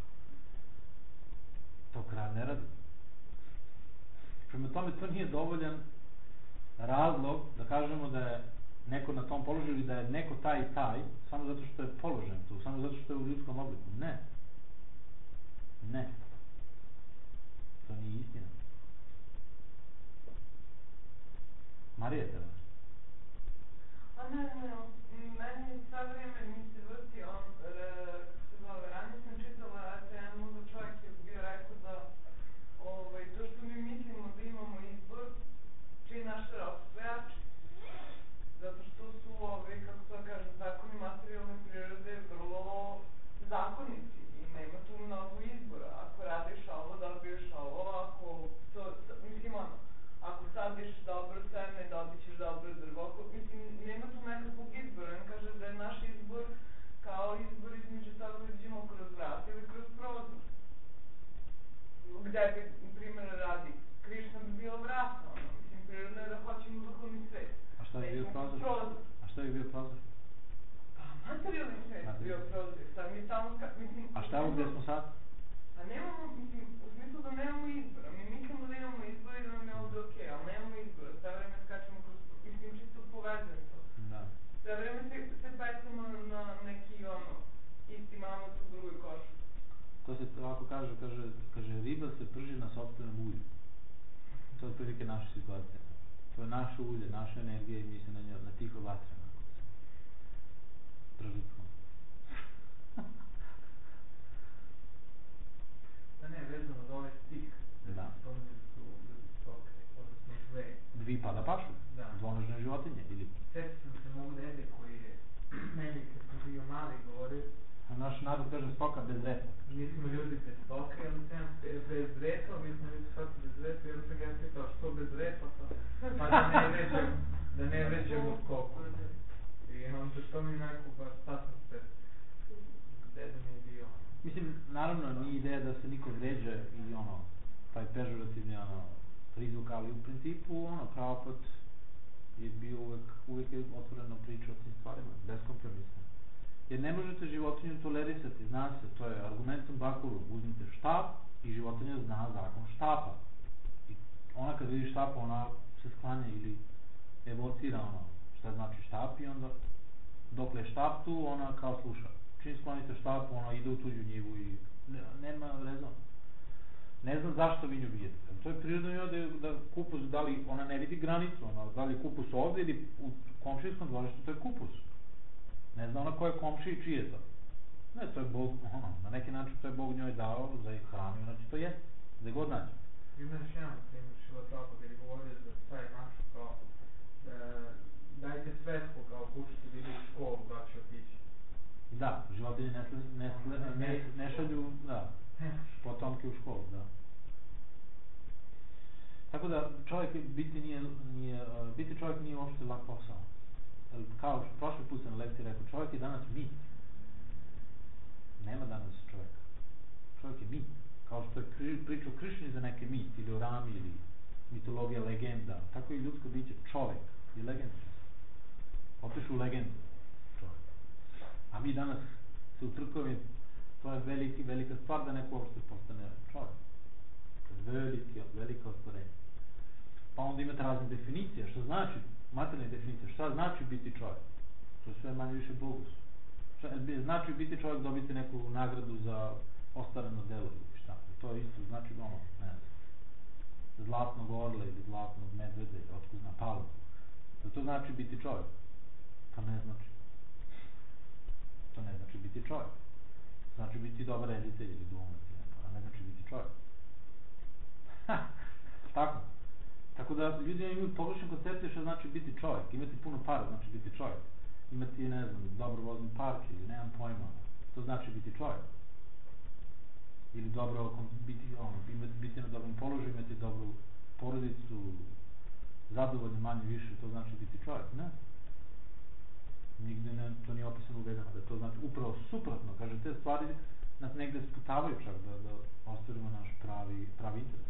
To kralj ne radi. Prema tome, to nije dovoljan razlog da kažemo da je neko na tom položaju ili da je neko taj i taj samo zato što je položen tu, samo zato što je u ljudskom obliku. Ne. Ne. To nije istina. Marija, te vas? A ne, ne, meni sve vrijeme mi se vrti on, kako se zove, ranije sam čitala, eto, jedan muda čovjek je bio rekao da prozor. A šta je bio prozor? Pa materijalni svet je bio prozor. Sad mi samo, ka- mislim... A šta je ovo gdje smo sad? A nemamo, mislim, u smislu da nemamo izbora. Mi mislimo da imamo izbor i da nam je ovdje okej, ali nemamo izbora. Sve vreme skačemo kroz to. Mislim, čisto povezujem to. Da. Sve vreme se, se pecamo na neki, ono, isti mamac u drugoj košu. To se ovako kaže, kaže, kaže riba se prži na sopstvenom ulju. To je otprilike naša situacija. To je naše ulje, naša energija i mi se na, njoj, na tiho vatre. Pržitkamo. Da ne, vezano za ovaj stih, Da. spominje da su ljudi stoke, odnosno zle. Dvi pada pašu. Da. Dvonožne životinje. Ili... Sjećam sam se mog dede koji je meni kad sam bio mali govorio, naš narod kaže stoka bez repa. mi smo ljudi bez stoke, ali sam bez repa, mi smo ljudi svaki bez repa, jer sam ga ja pitao što bez repa, pa, pa da ne vređemo, da ne vređemo stoku. I onda to mi neko baš sasvim se, deda mi je bio. Mislim, naravno nije ideja da se niko vređa i ono, taj pežorativni ono, prizvuk, ali u principu ono, Prabhupada je bio uvek, uvek je otvoreno priča o tim stvarima, beskompromisno. Jer ne možete životinju tolerisati, zna se, to je argumentum bakuru, uzmite štap i životinja zna zakon štapa. I ona kad vidi štapa, ona se sklanja ili evocira ono, šta znači štap i onda dokle je štap tu, ona kao sluša. Čim sklonite štap, ona ide u tuđu njivu i ne, nema rezona. Ne znam zašto vi nju vidite. To je prirodno da, da kupus, da li ona ne vidi granicu, ona, da li je kupus ovdje ili u komšijskom dvorištu, to je kupus. Ne zna ona ko je komši i čiji je to. Ne, to je Bog, ono, na neki način to je Bog njoj dao za hranu i ona će to jesti, gde god nađe. Ima još jedan primjer Šila Prabhupada je govorio za taj naš kao e, dajte svetko kao kućicu da ide u školu, da će otići. Da, životinje ne, ne, ne, ne, ne šalju, da, potomke u školu, da. Tako da čovjek biti nije, nije, biti čovjek nije uopšte lak posao. Kao prošli put sam na lekciji rekao, čovjek je danas mit. Nema danas čovjeka. Čovjek je mit. Kao što je kri, priča o Krišni za neke mit, ili o Rami, ili mitologija, legenda. Tako i ljudsko biće. Čovjek je legenda. Otišu u legendu. Čovjek. A mi danas se utrkujemo, to je veliki, velika stvar da neko uopšte postane čovjek. Veliki, velika ostvarenja. Pa onda imate razne definicije, što znači, materijalne definicije, šta znači biti čovjek? To je sve manje više bogus. Šta, znači biti čovjek dobiti neku nagradu za ostvareno delo ili šta? To je isto, znači ono, ne znam, zlatnog orla ili zlatnog medveda ili otko zna, palmu. Da to znači biti čovjek? To ne znači. To ne znači biti čovjek. Znači biti dobar reditelj ili glumac, a ne znači biti čovjek. Tako. Tako da ljudi imaju pogrešne koncepcije što znači biti čovjek. Imati puno para znači biti čovjek. Imati, ne znam, dobro vozni park ili nemam pojma. To znači biti čovjek. Ili dobro biti, ono, imati, biti na dobrom položaju, imati dobru porodicu, zadovoljno manje više, to znači biti čovjek. Ne. Nigde ne, to nije opisano u Vedama, da to znači upravo suprotno. Kaže, te stvari nas negde sputavaju čak da, da ostvarimo naš pravi, pravi interes.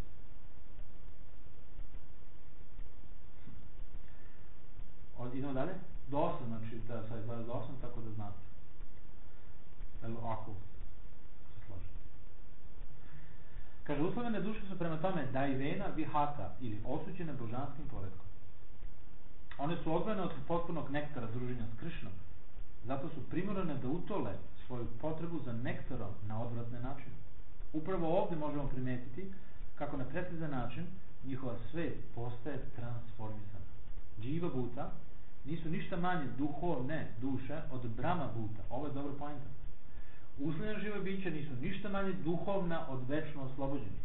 Od, idemo dalje? Do osam, znači da sad izgleda do osam, tako da znate. Evo, ako se složite. Kaže, uslovene duše su prema tome daivena vihata, ili osuđene božanskim poredkom. One su odvojene od potpunog nektara druženja s Krišnom. Zato su primorane da utole svoju potrebu za nektarom na odvratne načine. Upravo ovdje možemo primetiti kako na precizan način njihova svet postaje transformisana. Dživa Bhuta nisu ništa manje duhovne duše od Brahma Bhuta. Ovo je dobro poenta. Uslovljena živa bića nisu ništa manje duhovna od večno oslobođenih.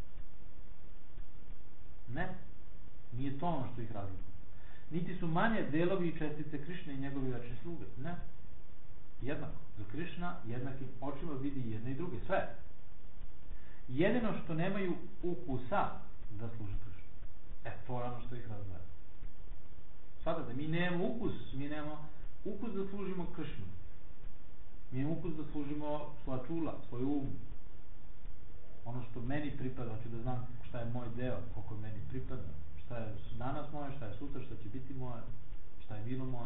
Ne. Nije to ono što ih razlikuje. Niti su manje delovi i čestice Krišne i njegovi večni sluge. Ne. Jednako. Za Krišna jednakim očima vidi jedne i druge. Sve. Jedino što nemaju ukusa da služe Krišnu. E, to je ono što ih razdvaja. Svatate, mi nemamo ukus, mi nemamo ukus da služimo Krišnu. Mi imamo ukus da služimo svoja čula, svoj um. Ono što meni pripada, znači da znam šta je moj deo, koliko meni pripada, šta je danas moje, šta je sutra, šta će biti moje, šta je bilo moje.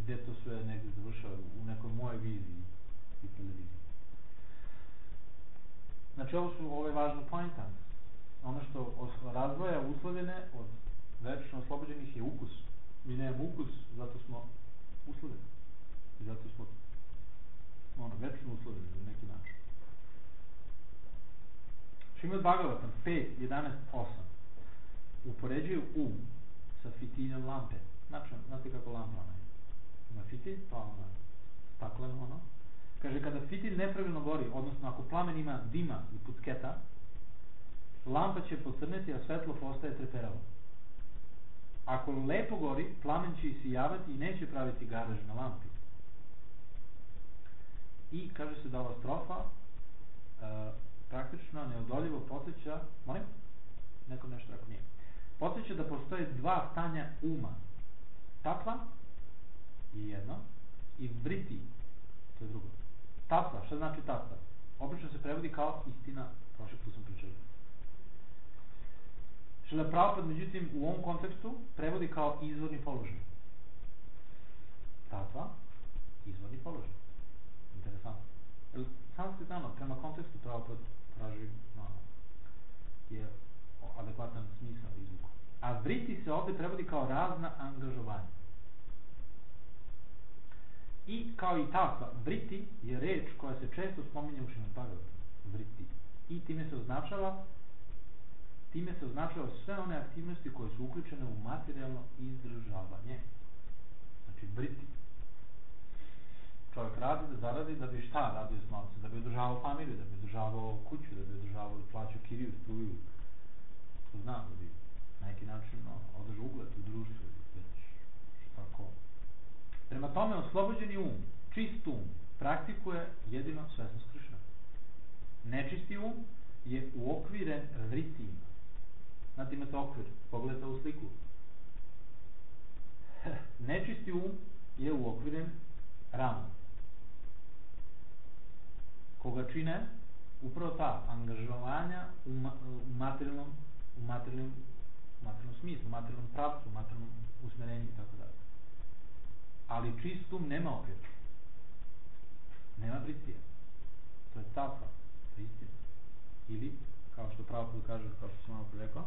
gde to sve negde završava u nekoj mojoj viziji i televiziji. Znači ovo su ove važne pointa. Ono što razdvaja uslovljene od večno oslobođenih je ukus. Mi nemamo ukus, zato smo uslovljeni. I zato smo ono, večno uslovljeni na neki način. Šrimad Bhagavatam pet, jedanaest, osam upoređuju um sa fitiljom lampe. Znači, znate kako lampa ona je? Ima fitilj, pa ona stakleno ono. Kaže, kada fitilj nepravilno gori, odnosno ako plamen ima dima i pucketa, lampa će pocrneti, a svetlo postaje treperavo. Ako lepo gori, plamen će isijavati i neće praviti garaž na lampi. I kaže se da ova strofa uh, praktično neodoljivo podsjeća, molim? Neko nešto rekao, nije. Podsjeća da postoje dva stanja uma. Tatva je jedno i vriti, to je drugo. Tatva, šta znači tatva? Obično se prevodi kao istina, prošli put sam pričali. Šrila Prabhupada, međutim, u ovom kontekstu prevodi kao izvorni položaj. Tatva, izvorni položaj. Interesantno. Sanskrit, ano, prema kontekstu Prabhupada traži, no, je adekvatan smisao izvuku. A vriti se ovde prevodi kao razna angažovanja. I kao i tatva, vriti je reč koja se često spominje u Šrimad Bhagavatam. Vriti. I time se označava time se označava sve one aktivnosti koje su uključene u materijalno izdržavanje. Znači vriti. Čovjek radi da zaradi da bi šta radio s novcem? Da bi održavao familiju, da bi održavao kuću, da bi održavao i plaćao kiriju, struju. Ko zna, da bi na neki način no, održao ugled u društvu, već šta ko. Prema tome, oslobođeni um, čist um, praktikuje jedino svesnost Krišna. Nečisti um je uokviren vritima. Znate, imate okvir, pogledajte ovu sliku. Nečisti um je uokviren ramom. Koga čine upravo ta angažovanja u, ma, u materijalnom u materijalnom, materijalnom smislu, u materijalnom pravcu, u materijalnom usmerenju i tako dalje. Ali čist um nema okvir. Nema britija. To je tatva, to je istina. Ili, kao što Prabhupada kaže, kao što sam malo rekao,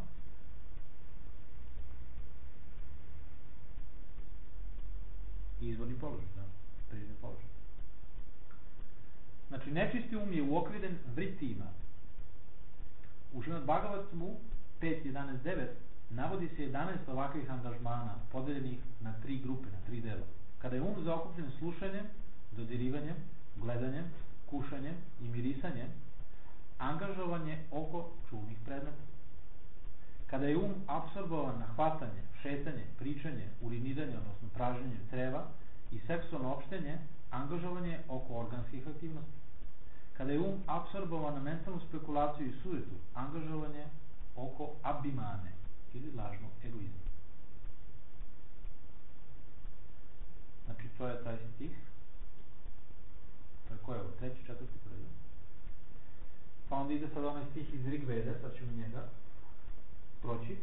izvorni položaj, da, prirodni položaj. Znači, nečisti um je uokviren vritima. U Šrimad Bhagavatamu pet, jedanaest, devet navodi se jedanaest ovakvih angažmana podeljenih na tri grupe, na tri dela. Kada je um zaokupljen slušanjem, dodirivanjem, gledanjem, kušanjem i mirisanjem, angažovanje oko čulnih predmeta. Kada je um apsorbovan na hvatanje, šetanje, pričanje, uriniranje, odnosno praženje creva i seksualno opštenje, angažovanje oko organskih aktivnosti. Kada je um apsorbovan na mentalnu spekulaciju i sujetu, angažovanje oko abimane ili lažnog egoizma. Znači, to je taj stih. To je koji je ovo? Treći, četvrti prvi. Pa onda ide sad onaj stih iz Rigvede, sad ćemo njega proći.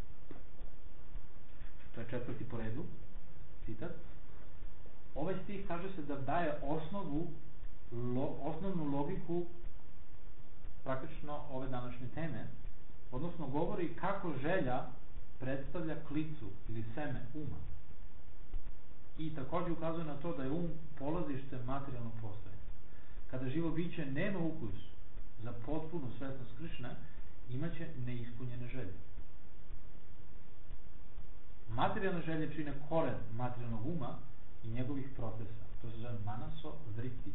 To je četvrti po redu, citat. Ovaj stih kaže se da daje osnovu, lo, osnovnu logiku praktično ove današnje teme, odnosno govori kako želja predstavlja klicu ili seme uma. I također ukazuje na to da je um polazište materijalnog postojanja. Kada živo biće nema ukus za potpunu svesnost Krišne, imaće neispunjene želje. Materijalne želje čine koren materijalnog uma i njegovih procesa. To se zove manaso vritti.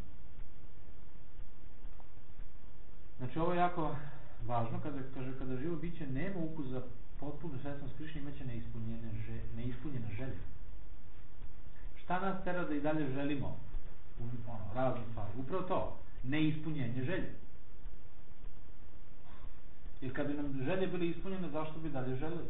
Znači, ovo je jako važno, kada kaže kada živo biće nema ukus za potpunu svesnost Krišne, imaće neispunjene, želje, neispunjene želje. Šta nas tera da i dalje želimo? Ono, razne stvari. Upravo to, neispunjenje želje. Jer kad bi nam želje bile ispunjene, zašto bi dalje želeli?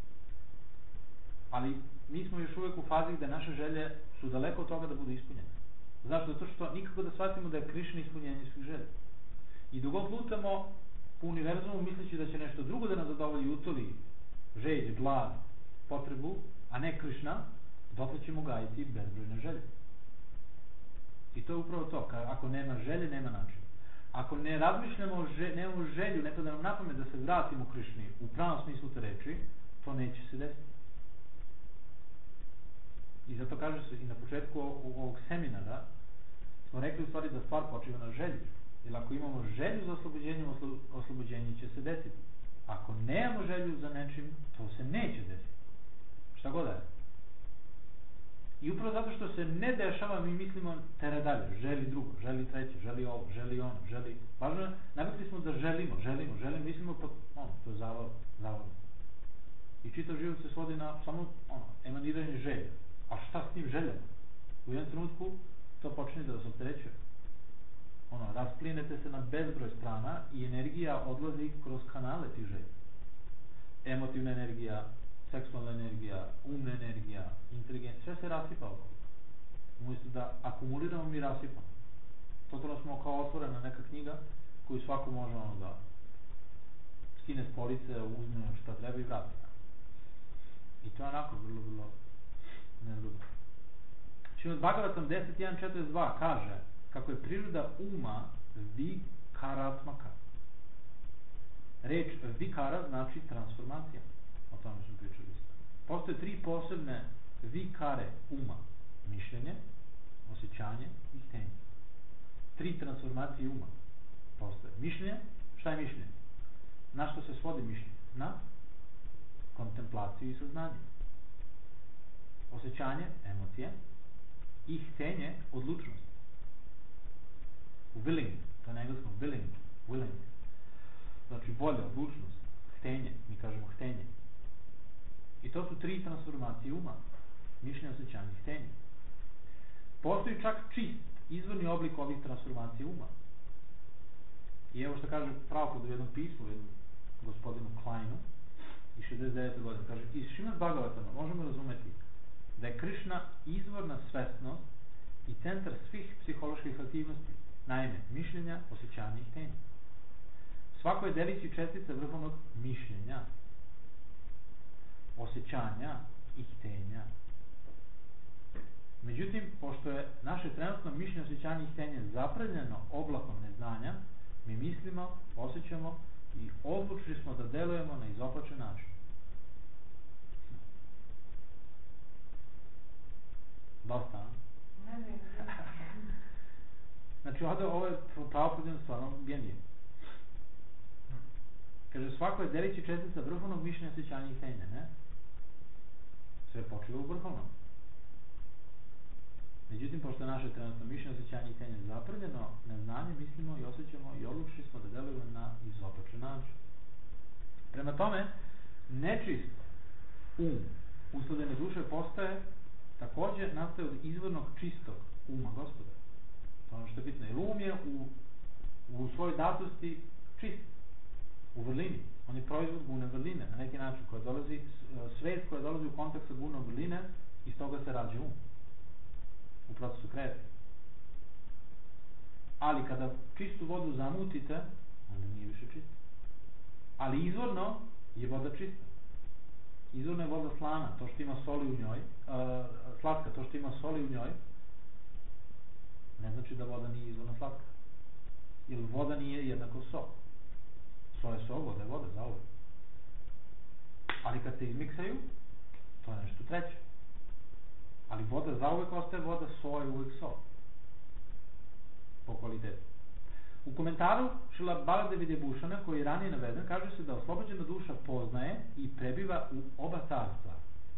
Ali mi smo još uvijek u fazi gde naše želje su daleko od toga da budu ispunjene. Zašto? Zato što nikako da shvatimo da je Krišna ispunjenje svih želja. I dok god lutamo po univerzumu misleći da će nešto drugo da nas zadovolji, utoli želj, glad, potrebu, a ne Krišna, dotle ćemo gajiti bezbrojne želje. I to je upravo to, ka, ako nema želje, nema načina. Ako ne razmišljamo, že, nemamo želju, ne pada nam na pamet da se vratimo Krišni u pravom smislu te reči, to neće se desiti. I zato kaže se i na početku ovog seminara smo rekli u stvari da stvar počiva na želji. Jer ako imamo želju za oslobođenjem, oslo, oslobođenje će se desiti. Ako nemamo želju za nečim, to se neće desiti. Šta god je. I upravo zato što se ne dešava, mi mislimo tere dalje, želi drugo, želi treće, želi ovo, želi ono, želi... Važno je, navikli smo da želimo, želimo, želimo, mislimo pa, ono, to je zavod, zavod. I čitav život se svodi na samo, ono, emaniranje želja. A šta s tim željama? U jednom trenutku to počne da vas opterećuje. Ono, rasplinete se na bezbroj strana i energija odlazi kroz kanale tih želja. Emotivna energija, seksualna energija, umna energija, inteligencija, sve se rasipa oko. Umjesto da akumuliramo, mi rasipamo. Totalno smo kao otvorena neka knjiga koju svako može ono da skine s police, uzme šta treba i vrati. I to je onako vrlo, vrlo nezgodno. Šrimad Bhagavatam deset jedan četrdeset dva kaže kako je priroda uma vikaratmaka. Reč vikara znači transformacija. O tome smo pričali isto. Postoje tri posebne vikare uma. Mišljenje, osjećanje i htenje. Tri transformacije uma postoje. Mišljenje, šta je mišljenje? Na što se svodi mišljenje? Na kontemplaciju i saznanje. Osjećanje, emocije i htenje, odlučnost. Willing, to je na engleskom willing, willing. Znači volja, odlučnost, htenje, mi kažemo htenje. I to su tri transformacije uma. Mišljenje, osjećanje i htenje. Postoji čak čist, izvorni oblik ovih transformacija uma. I evo što kaže Prabhupada u jednom pismu, u jednom gospodinu Kleinu, iz šezdeset devete godine, kaže, iz Šrimad Bhagavatama možemo razumeti da je Krišna izvorna svesnost i centar svih psiholoških aktivnosti, naime, mišljenja, osjećanja i htenja. Svako je delić i čestica vrhovnog mišljenja, osjećanja i htenja. Međutim, pošto je naše trenutno mišljenje, osjećanje i htenje zapravljeno oblakom neznanja, mi mislimo, osjećamo i odlučili smo da delujemo na izopačen način. Dosta, a? Ne, ne, ne. Znači, ovdje ovo je pravopođeno stvarno genije. Kaže, svako je delić i čestica vrhovnog mišljenja, osjećanja i htenja, ne? Sve počiva u vrhovnom. Međutim, pošto je naše trenutno mišljenje, osjećanje i htenje zapravljeno, neznanje mislimo i osjećamo i odlučili smo da delujemo na izopačen način. Prema tome, nečist um usledene duše postaje također nastaje od izvornog čistog uma Gospoda. To je ono što je bitno. Jer um je u, u svojoj datosti čist, u vrlini. On je proizvod gune vrline, na neki način, koja dolazi, svet koja dolazi u kontakt sa gunom vrline, iz toga se rađe um. U procesu kreacije. Ali kada čistu vodu zamutite, onda nije više čista. Ali izvorno je voda čista. Izvorno je voda slana, to što ima soli u njoj, uh, slatka, to što ima soli u njoj, ne znači da voda nije izvorno slatka. Jer voda nije jednako so. So je so, voda je voda, za ovo. Ali kad se izmiksaju, to je nešto treće. Ali voda zauvek ostaje voda, so je uvek so. Po kvalitetu. U komentaru Šrila Baladev Bhushana, koji je ranije naveden, kaže se da oslobođena duša poznaje i prebiva u oba carstva.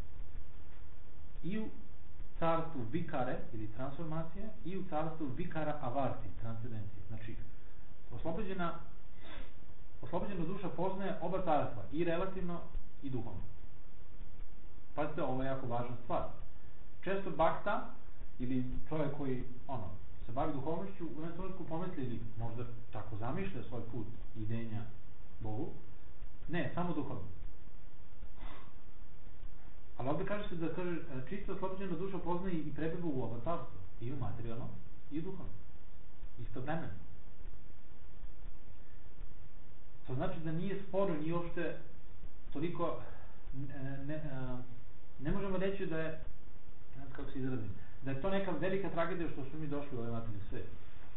I u carstvu vikare, ili transformacije, i u carstvu vikara avarti, transcendencije. Znači, oslobođena, oslobođena duša poznaje oba carstva, i relativno i duhovno. Pazite, ovo je jako važna stvar. Često bakta, ili čovjek koji, ono, se bavi duhovnošću, u jednom trenutku pomisli ili možda tako zamišlja svoj put idenja Bogu. Ne, samo duhovno. Ali ovdje kaže se da kaže, čisto oslobođena duša poznaje i prebiva u oba carstva. I u materijalno, i u duhovno. Istovremeno. To znači da nije sporno, nije uopšte toliko, ne, ne, ne možemo reći da je kako se izrazim, da je to neka velika tragedija što su mi došli u ovaj materijalni svet.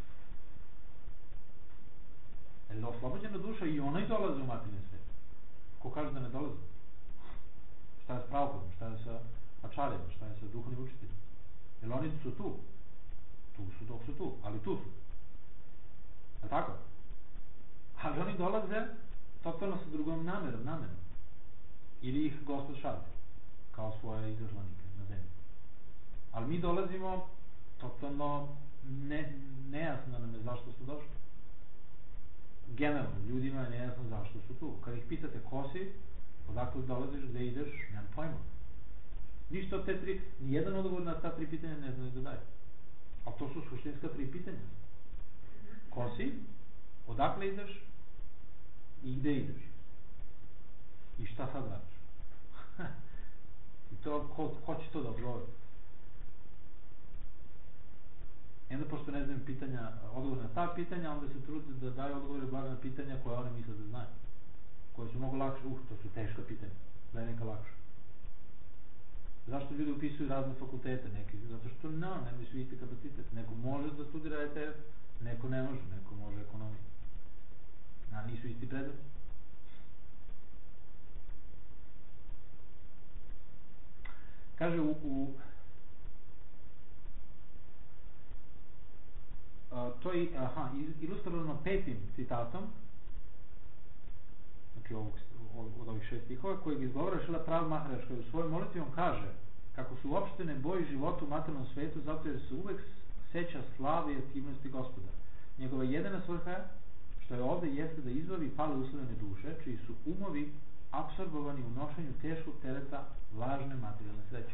Jer oslobođena duša i ona i dolazi u materijalni svet. Ko kaže da ne dolazi? Šta je s Prabhupom, šta je sa Ačarijama, šta je sa duhovnim učiteljima? Jer oni su tu. Tu su dok su tu, ali tu su. Je tako? Ali oni dolaze totalno sa drugom namerom, namerom. Ili ih Gospod šalje kao svoje izaslanike na zemlji. Ali mi dolazimo totalno ne, nejasno nam je zašto su došli. Generalno, ljudima je nejasno zašto su tu. Kad ih pitate ko si, odakle dolaziš, gde ideš, nemam pojma. Ništa od te tri, nijedan odgovor na ta tri pitanja ne znaju da daje. A to su suštinska tri pitanja. Ko si, odakle ideš i gde ideš. I šta sad radiš? I to, ko, ko će to da odgovori? I onda, pošto ne znaju pitanja, odgovor na ta pitanja, onda se trude da daju odgovore bar na pitanja koje oni misle da znaju. Koje su mnogo lakše, uh, to su teška pitanja, da je neka lakša. Zašto ljudi upisuju razne fakultete? Neki, zato što no, nemaju svi isti kapacitet. Neko može da studira E T F, neko ne može, neko može ekonomiju. A nisu isti predmeti. Kaže u, u a, to je aha, ilustrovano petim citatom, znači ovog, od ovih šest stihova, kojeg izgovara Šrila Prabhupada Maharaj, koji u svojoj molitvi on kaže kako su uopšte ne boji života u materijalnom svetu zato jer se uvek seća slave i aktivnosti Gospoda. Njegova jedina svrha što je ovde jeste da izbavi pale uslovene duše, čiji su umovi apsorbovani u nošenju teškog tereta lažne materijalne sreće.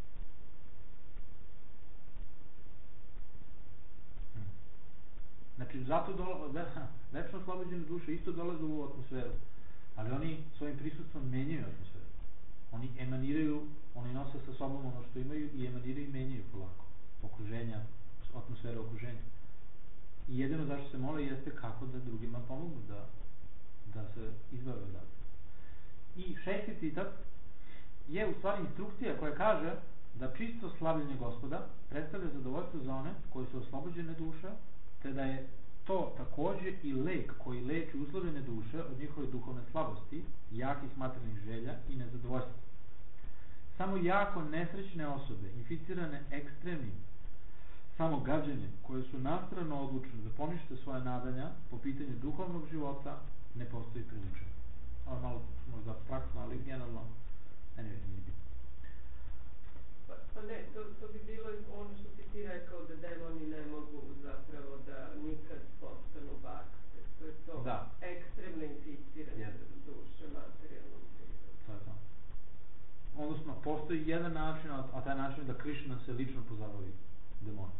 Znači, zato do, večno oslobođene duše isto dolaze u ovu atmosferu, ali oni svojim prisustvom menjaju atmosferu. Oni emaniraju, oni nose sa sobom ono što imaju i emaniraju i menjaju polako okruženja, atmosfere okruženja. I jedino zašto se mole jeste kako da drugima pomognu da, da se izbave odatle. I šesti citat je u stvari instrukcija koja kaže da čisto slavljenje Gospoda predstavlja zadovoljstvo za one koji su oslobođene duše, te da je to takođe i lek koji leči uslovljene duše od njihove duhovne slabosti, jakih materijalnih želja i nezadovoljstva. Samo jako nesrećne osobe, inficirane ekstremnim samogađanjem, koje su nastrano odlučene da ponište svoje nadanja po pitanju duhovnog života, ne postoji priučeno. Ovo je malo možda abstraktno, ali generalno ne, ne, nije bitno. Pa, pa ne, to, to bi bilo ono što si ti rekao da demoni ne mogu zapravo da nikad postanu bakste. To je to da. ekstremno inficirane yes. duše materijalnom prirodom. To je to. Odnosno, postoji jedan način, a taj način je da Krišna se lično pozabavi demonom.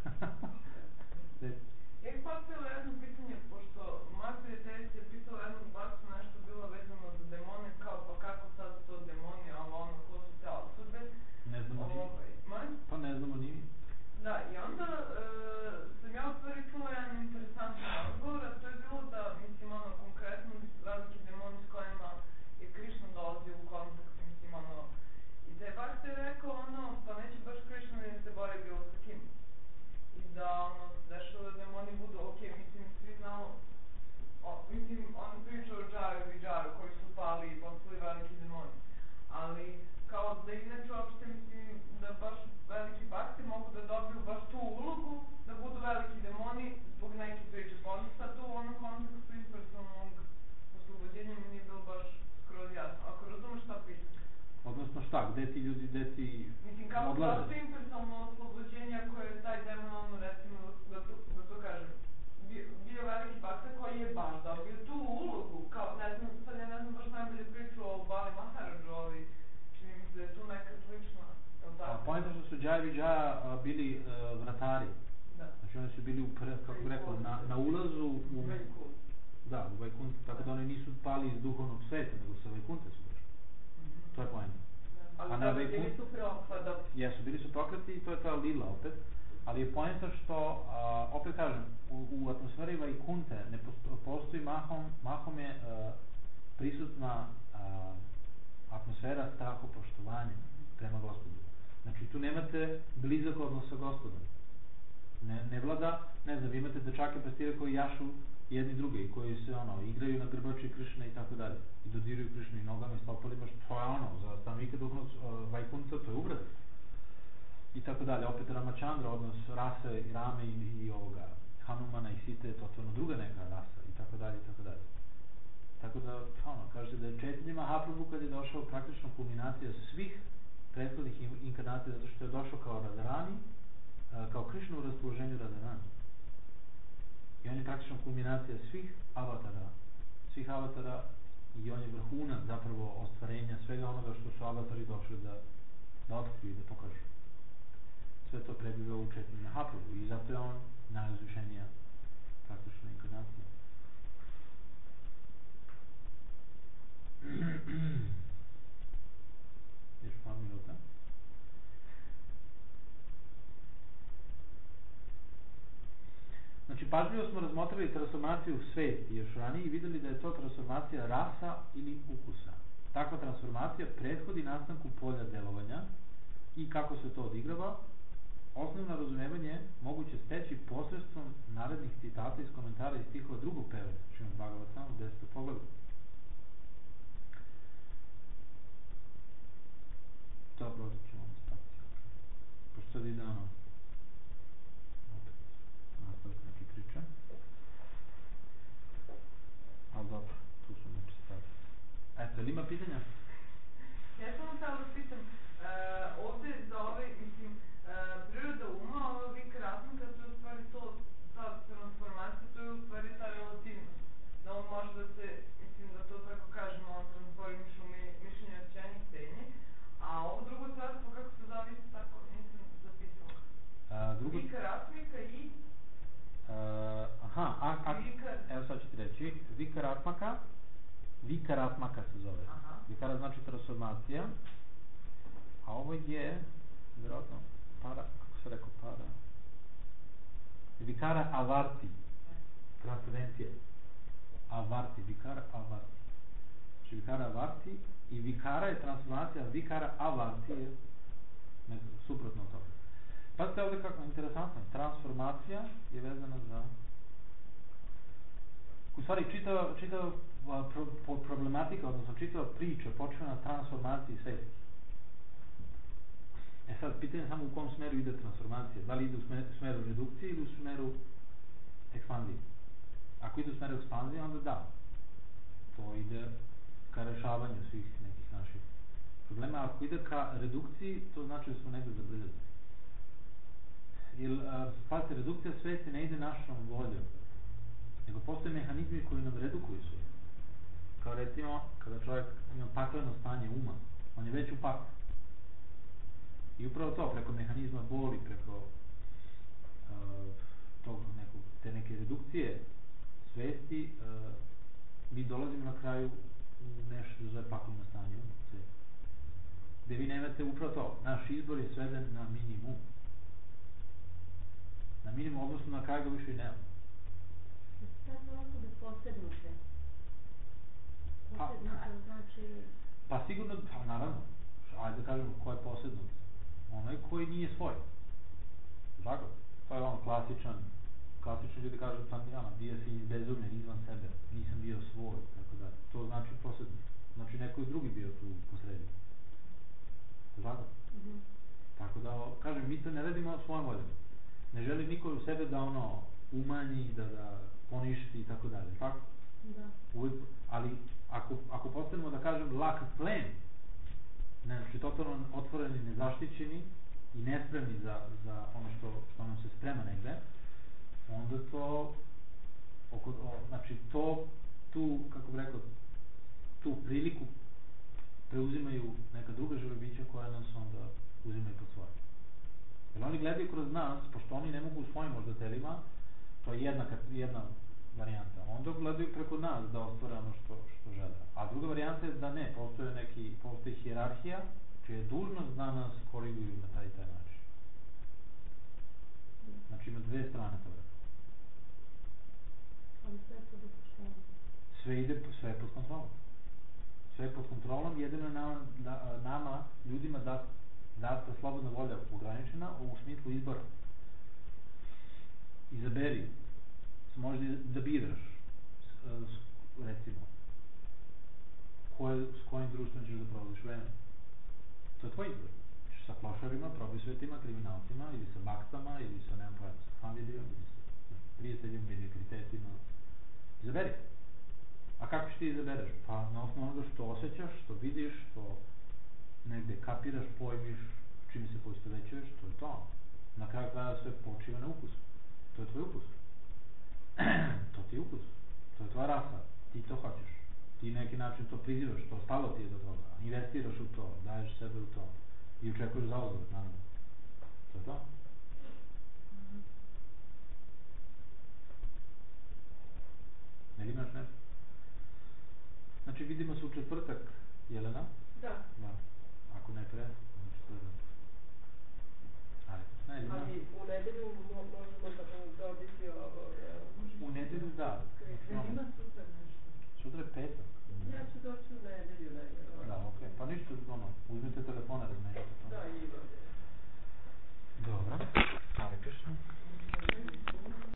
Ja bih postavila jedno pitanje, pošto Matija Teres je pisala jednog baksu nešto bilo vezano za demone, kao pa kako sad to demoni, ali ono, ko su te osobe? Ne znamo ni mi. Pa ne znamo ni mi. Da, i onda e, sam ja u stvari čula jedan interesantan odgovor, a to je bilo da, mislim, ono, konkretno veliki demoni s kojima je Krišna dolazio u kontakt, mislim, ono, i da je bak se rekao, ono, pa neće baš Krišna da se bori bilo sa kim. I da, ono, dešava da demoni budu, ok, mislim, svi znamo, o, mislim, on priča o Džaru i Džaru koji su pali i postali veliki demoni, ali kao da inače uopšte, mislim, da baš veliki bakti mogu da dobiju baš tu ulogu, da budu veliki demoni zbog neke priče, pa onda sad tu u onom kontekstu impersonalnog oslobođenja mi nije bilo baš skroz jasno, ako razumeš šta pričam. Odnosno šta, gde ti ljudi, gde ti mislim, kako odlaze? Mislim, kako impersonalno oslobođenje ako je taj demon, ono, recimo, da to, da to kažem, bio, bio veliki bakta koji je baš dobio tu ulogu, kao, ne znam, sad ja ne znam baš najbolje priču o Bali Maharadžu, ali čini mi se da je tu neka slična. Pojenta što su Džaja i Džaja bili uh, vratari. Da. Znači oni su bili, u, kako bih rekao, na, na ulazu u Vajkunt. Da, u Vajkunt, tako da oni nisu pali iz duhovnog sveta, nego sa Vajkunte su došli. Mm-hmm. To je pojenta. Ali da, Vajkunt, bili su proklada. Jesu, bili su prokleti i to je ta lila opet. Ali je pojenta što, uh, opet kažem, u, u atmosferi Vajkunte ne postoji mahom, mahom je uh, prisutna uh, atmosfera strahopoštovanja prema Gospodu. Znači tu nemate blizak odnos sa Gospodom. Ne, ne vlada, ne znam, imate dečake pastire koji jašu jedni druge i koji se ono, igraju na grbači Krišne i tako dalje. I dodiruju Krišnu i nogama i stopalima, što je ono, za stanovnike duhovnog Vajkunca, to je uvreda. I tako dalje. Opet Ramachandra, odnos rase i Rame i, i ovoga Hanumana i Site je totalno druga neka rasa i tako dalje i tako dalje. Tako da, ono, kažete da je Chaitanya Mahaprabhu kad je došao praktično kulminacija svih prethodnih inkarnacija, zato što je došao kao Radharani, kao Krišna u raspoloženju Radharani. I on je praktično kulminacija svih avatara, svih avatara i on je vrhunac zapravo ostvarenja svega onoga što su avatari došli da, da otkriju i da pokažu. Sve to prebiva u Chaitanya Mahaprabhu i zato je on najuzvišenija praktično inkarnacija. Još par minuta. Znači, pažljivo smo razmotrili transformaciju svesti još ranije i videli da je to transformacija rasa ili ukusa. Takva transformacija prethodi nastanku polja delovanja i kako se to odigrava, osnovno razumevanje moguće steći posredstvom narednih citata iz komentara iz stihova drugog pevanja, Šrimad Bhagavatam u desetom poglavlju. Dobro, ovdje ćemo stati. Pošto sad ide ono, opet nastavak neke priče. Ali dobro, tu su neče stvari. Eto, ili ima pitanja? Ja samo htjela da pitam, uh, ovdje za ovaj, mislim, uh, priroda uma, ova vikaratmika, to je u stvari to, ta transformacija, to je u stvari ta relativnost. Da on može da se, mislim da to tako kažemo, on transformiš u mi, mišljenje, osjećanje i stenje. A ovo drugo carstvo, kako se zove, isto tako, nisam zapisala. Uh, drugo... Vikaratmika i... Uh, aha, a, a, Vikar... evo sad ću ti reći, Vikaratmaka, Vikaratmaka se zove. Aha. Vikara znači transformacija, a ovo je, vjerojatno, para, kako se rekao, para, Vikara avarti, transcendencija, avarti, Vikara avarti. Znači Vikara avarti i Vikara je transformacija, Vikara avarti je suprotno od toga. Pazite ovdje kako interesantno, transformacija je vezana za, u stvari čitava, čitava pro, problematika, odnosno čitava priča počeva na transformaciji svesti. E sad, pitanje samo u kom smeru ide transformacija, da li ide u smeru, smeru redukcije ili u smeru ekspanzije. Ako ide u smeru ekspanzije, onda da, to ide ka rešavanju svih nekih naših problema. Ako ide ka redukciji, to znači da smo negdje zabrljali. Jer, pazite, redukcija svesti ne ide našom voljom, nego postoje mehanizmi koji nam redukuju svest. Kao recimo, kada čovjek ima pakleno stanje uma, on je već u paklu. I upravo to, preko mehanizma boli, preko uh, tog nekog, te neke redukcije svesti, uh, mi dolazimo na kraju u nešto što zove pakleno stanje uma, svesti. Gde vi nemate upravo to, naš izbor je sveden na minimum. Na minimum, odnosno na kraju ga više i nema. Šta su osobe posebnute? Posebnute znači... Pa sigurno, pa naravno, ajde da kažemo ko je posebnut. Onaj koji nije svoj. Tako? To je ono klasičan, klasični ljudi kažu sam ja, bio si izbezumljen izvan sebe, nisam bio svoj, tako da. To znači posebnut. Znači neko drugi bio tu posredi. Tako? Mm-hmm. Tako da, kažem, mi to ne radimo svojom voljom. Ne želi niko u sebe da ono umanji, da, da poništi i tako dalje, tako? Da. Uvijek, ali ako, ako postanemo da kažem lak plen, ne, znači totalno otvoreni, nezaštićeni i nespremni za, za ono što, što nam se sprema negde, onda to, oko, o, znači to, tu, kako bih rekao, tu priliku preuzimaju neka druga živa bića koja nas onda uzimaju pod svoje. Jer oni gledaju kroz nas, pošto oni ne mogu u svojim možda telima, to je jedna, jedna varijanta. Onda gledaju preko nas da ostvare ono što, što žele. A druga varijanta je da ne, postoje neki, postoji hijerarhija, čija je dužnost da nas koriguju na taj taj način. Znači ima dve strane toga. Ali sve je pod kontrolom. Sve ide, sve je pod kontrolom. Sve je pod kontrolom, jedino je nama, nama ljudima dat data slobodna volja ograničena u smislu izbora. Izaberi, možeš da biraš, recimo, koje, s kojim društvom ćeš da provodiš vreme. To je tvoj izbor. Ćeš sa klošarima, probisvetima, kriminalcima, ili sa baktama, ili sa, nemam pojma, sa familijom, ili sa prijateljima, medikritetima. Izaberi. A kako ćeš ti izabereš? Pa na osnovu onoga što osjećaš, što vidiš, što negde kapiraš, pojmiš, čim se poistovećuješ, to je to. Na kraju kraja sve počiva na ukusu. To je tvoj ukus. To ti je ukus. To je tvoja rasa. Ti to hoćeš. Ti neki način to prizivaš, to stalo ti je do toga. Investiraš u to, daješ sebe u to. I očekuješ zauzvrat, naravno. To je to. Ne li imaš nešto? Znači vidimo se u četvrtak, Jelena? Da. Da. Ako ne pre, u četvrtak. Ajde, ne, ili Ali u nedelju mo možemo da dobiti ovo, jel? U nedelju, da. Ima sutra nešto. Sutra je petak. Ja ću doći u nedelju, ne. Da, okej. Okay. Pa ništa, ono, uzmite telefona, razmenite to. Da, imam. Dobro. Hare Krishna.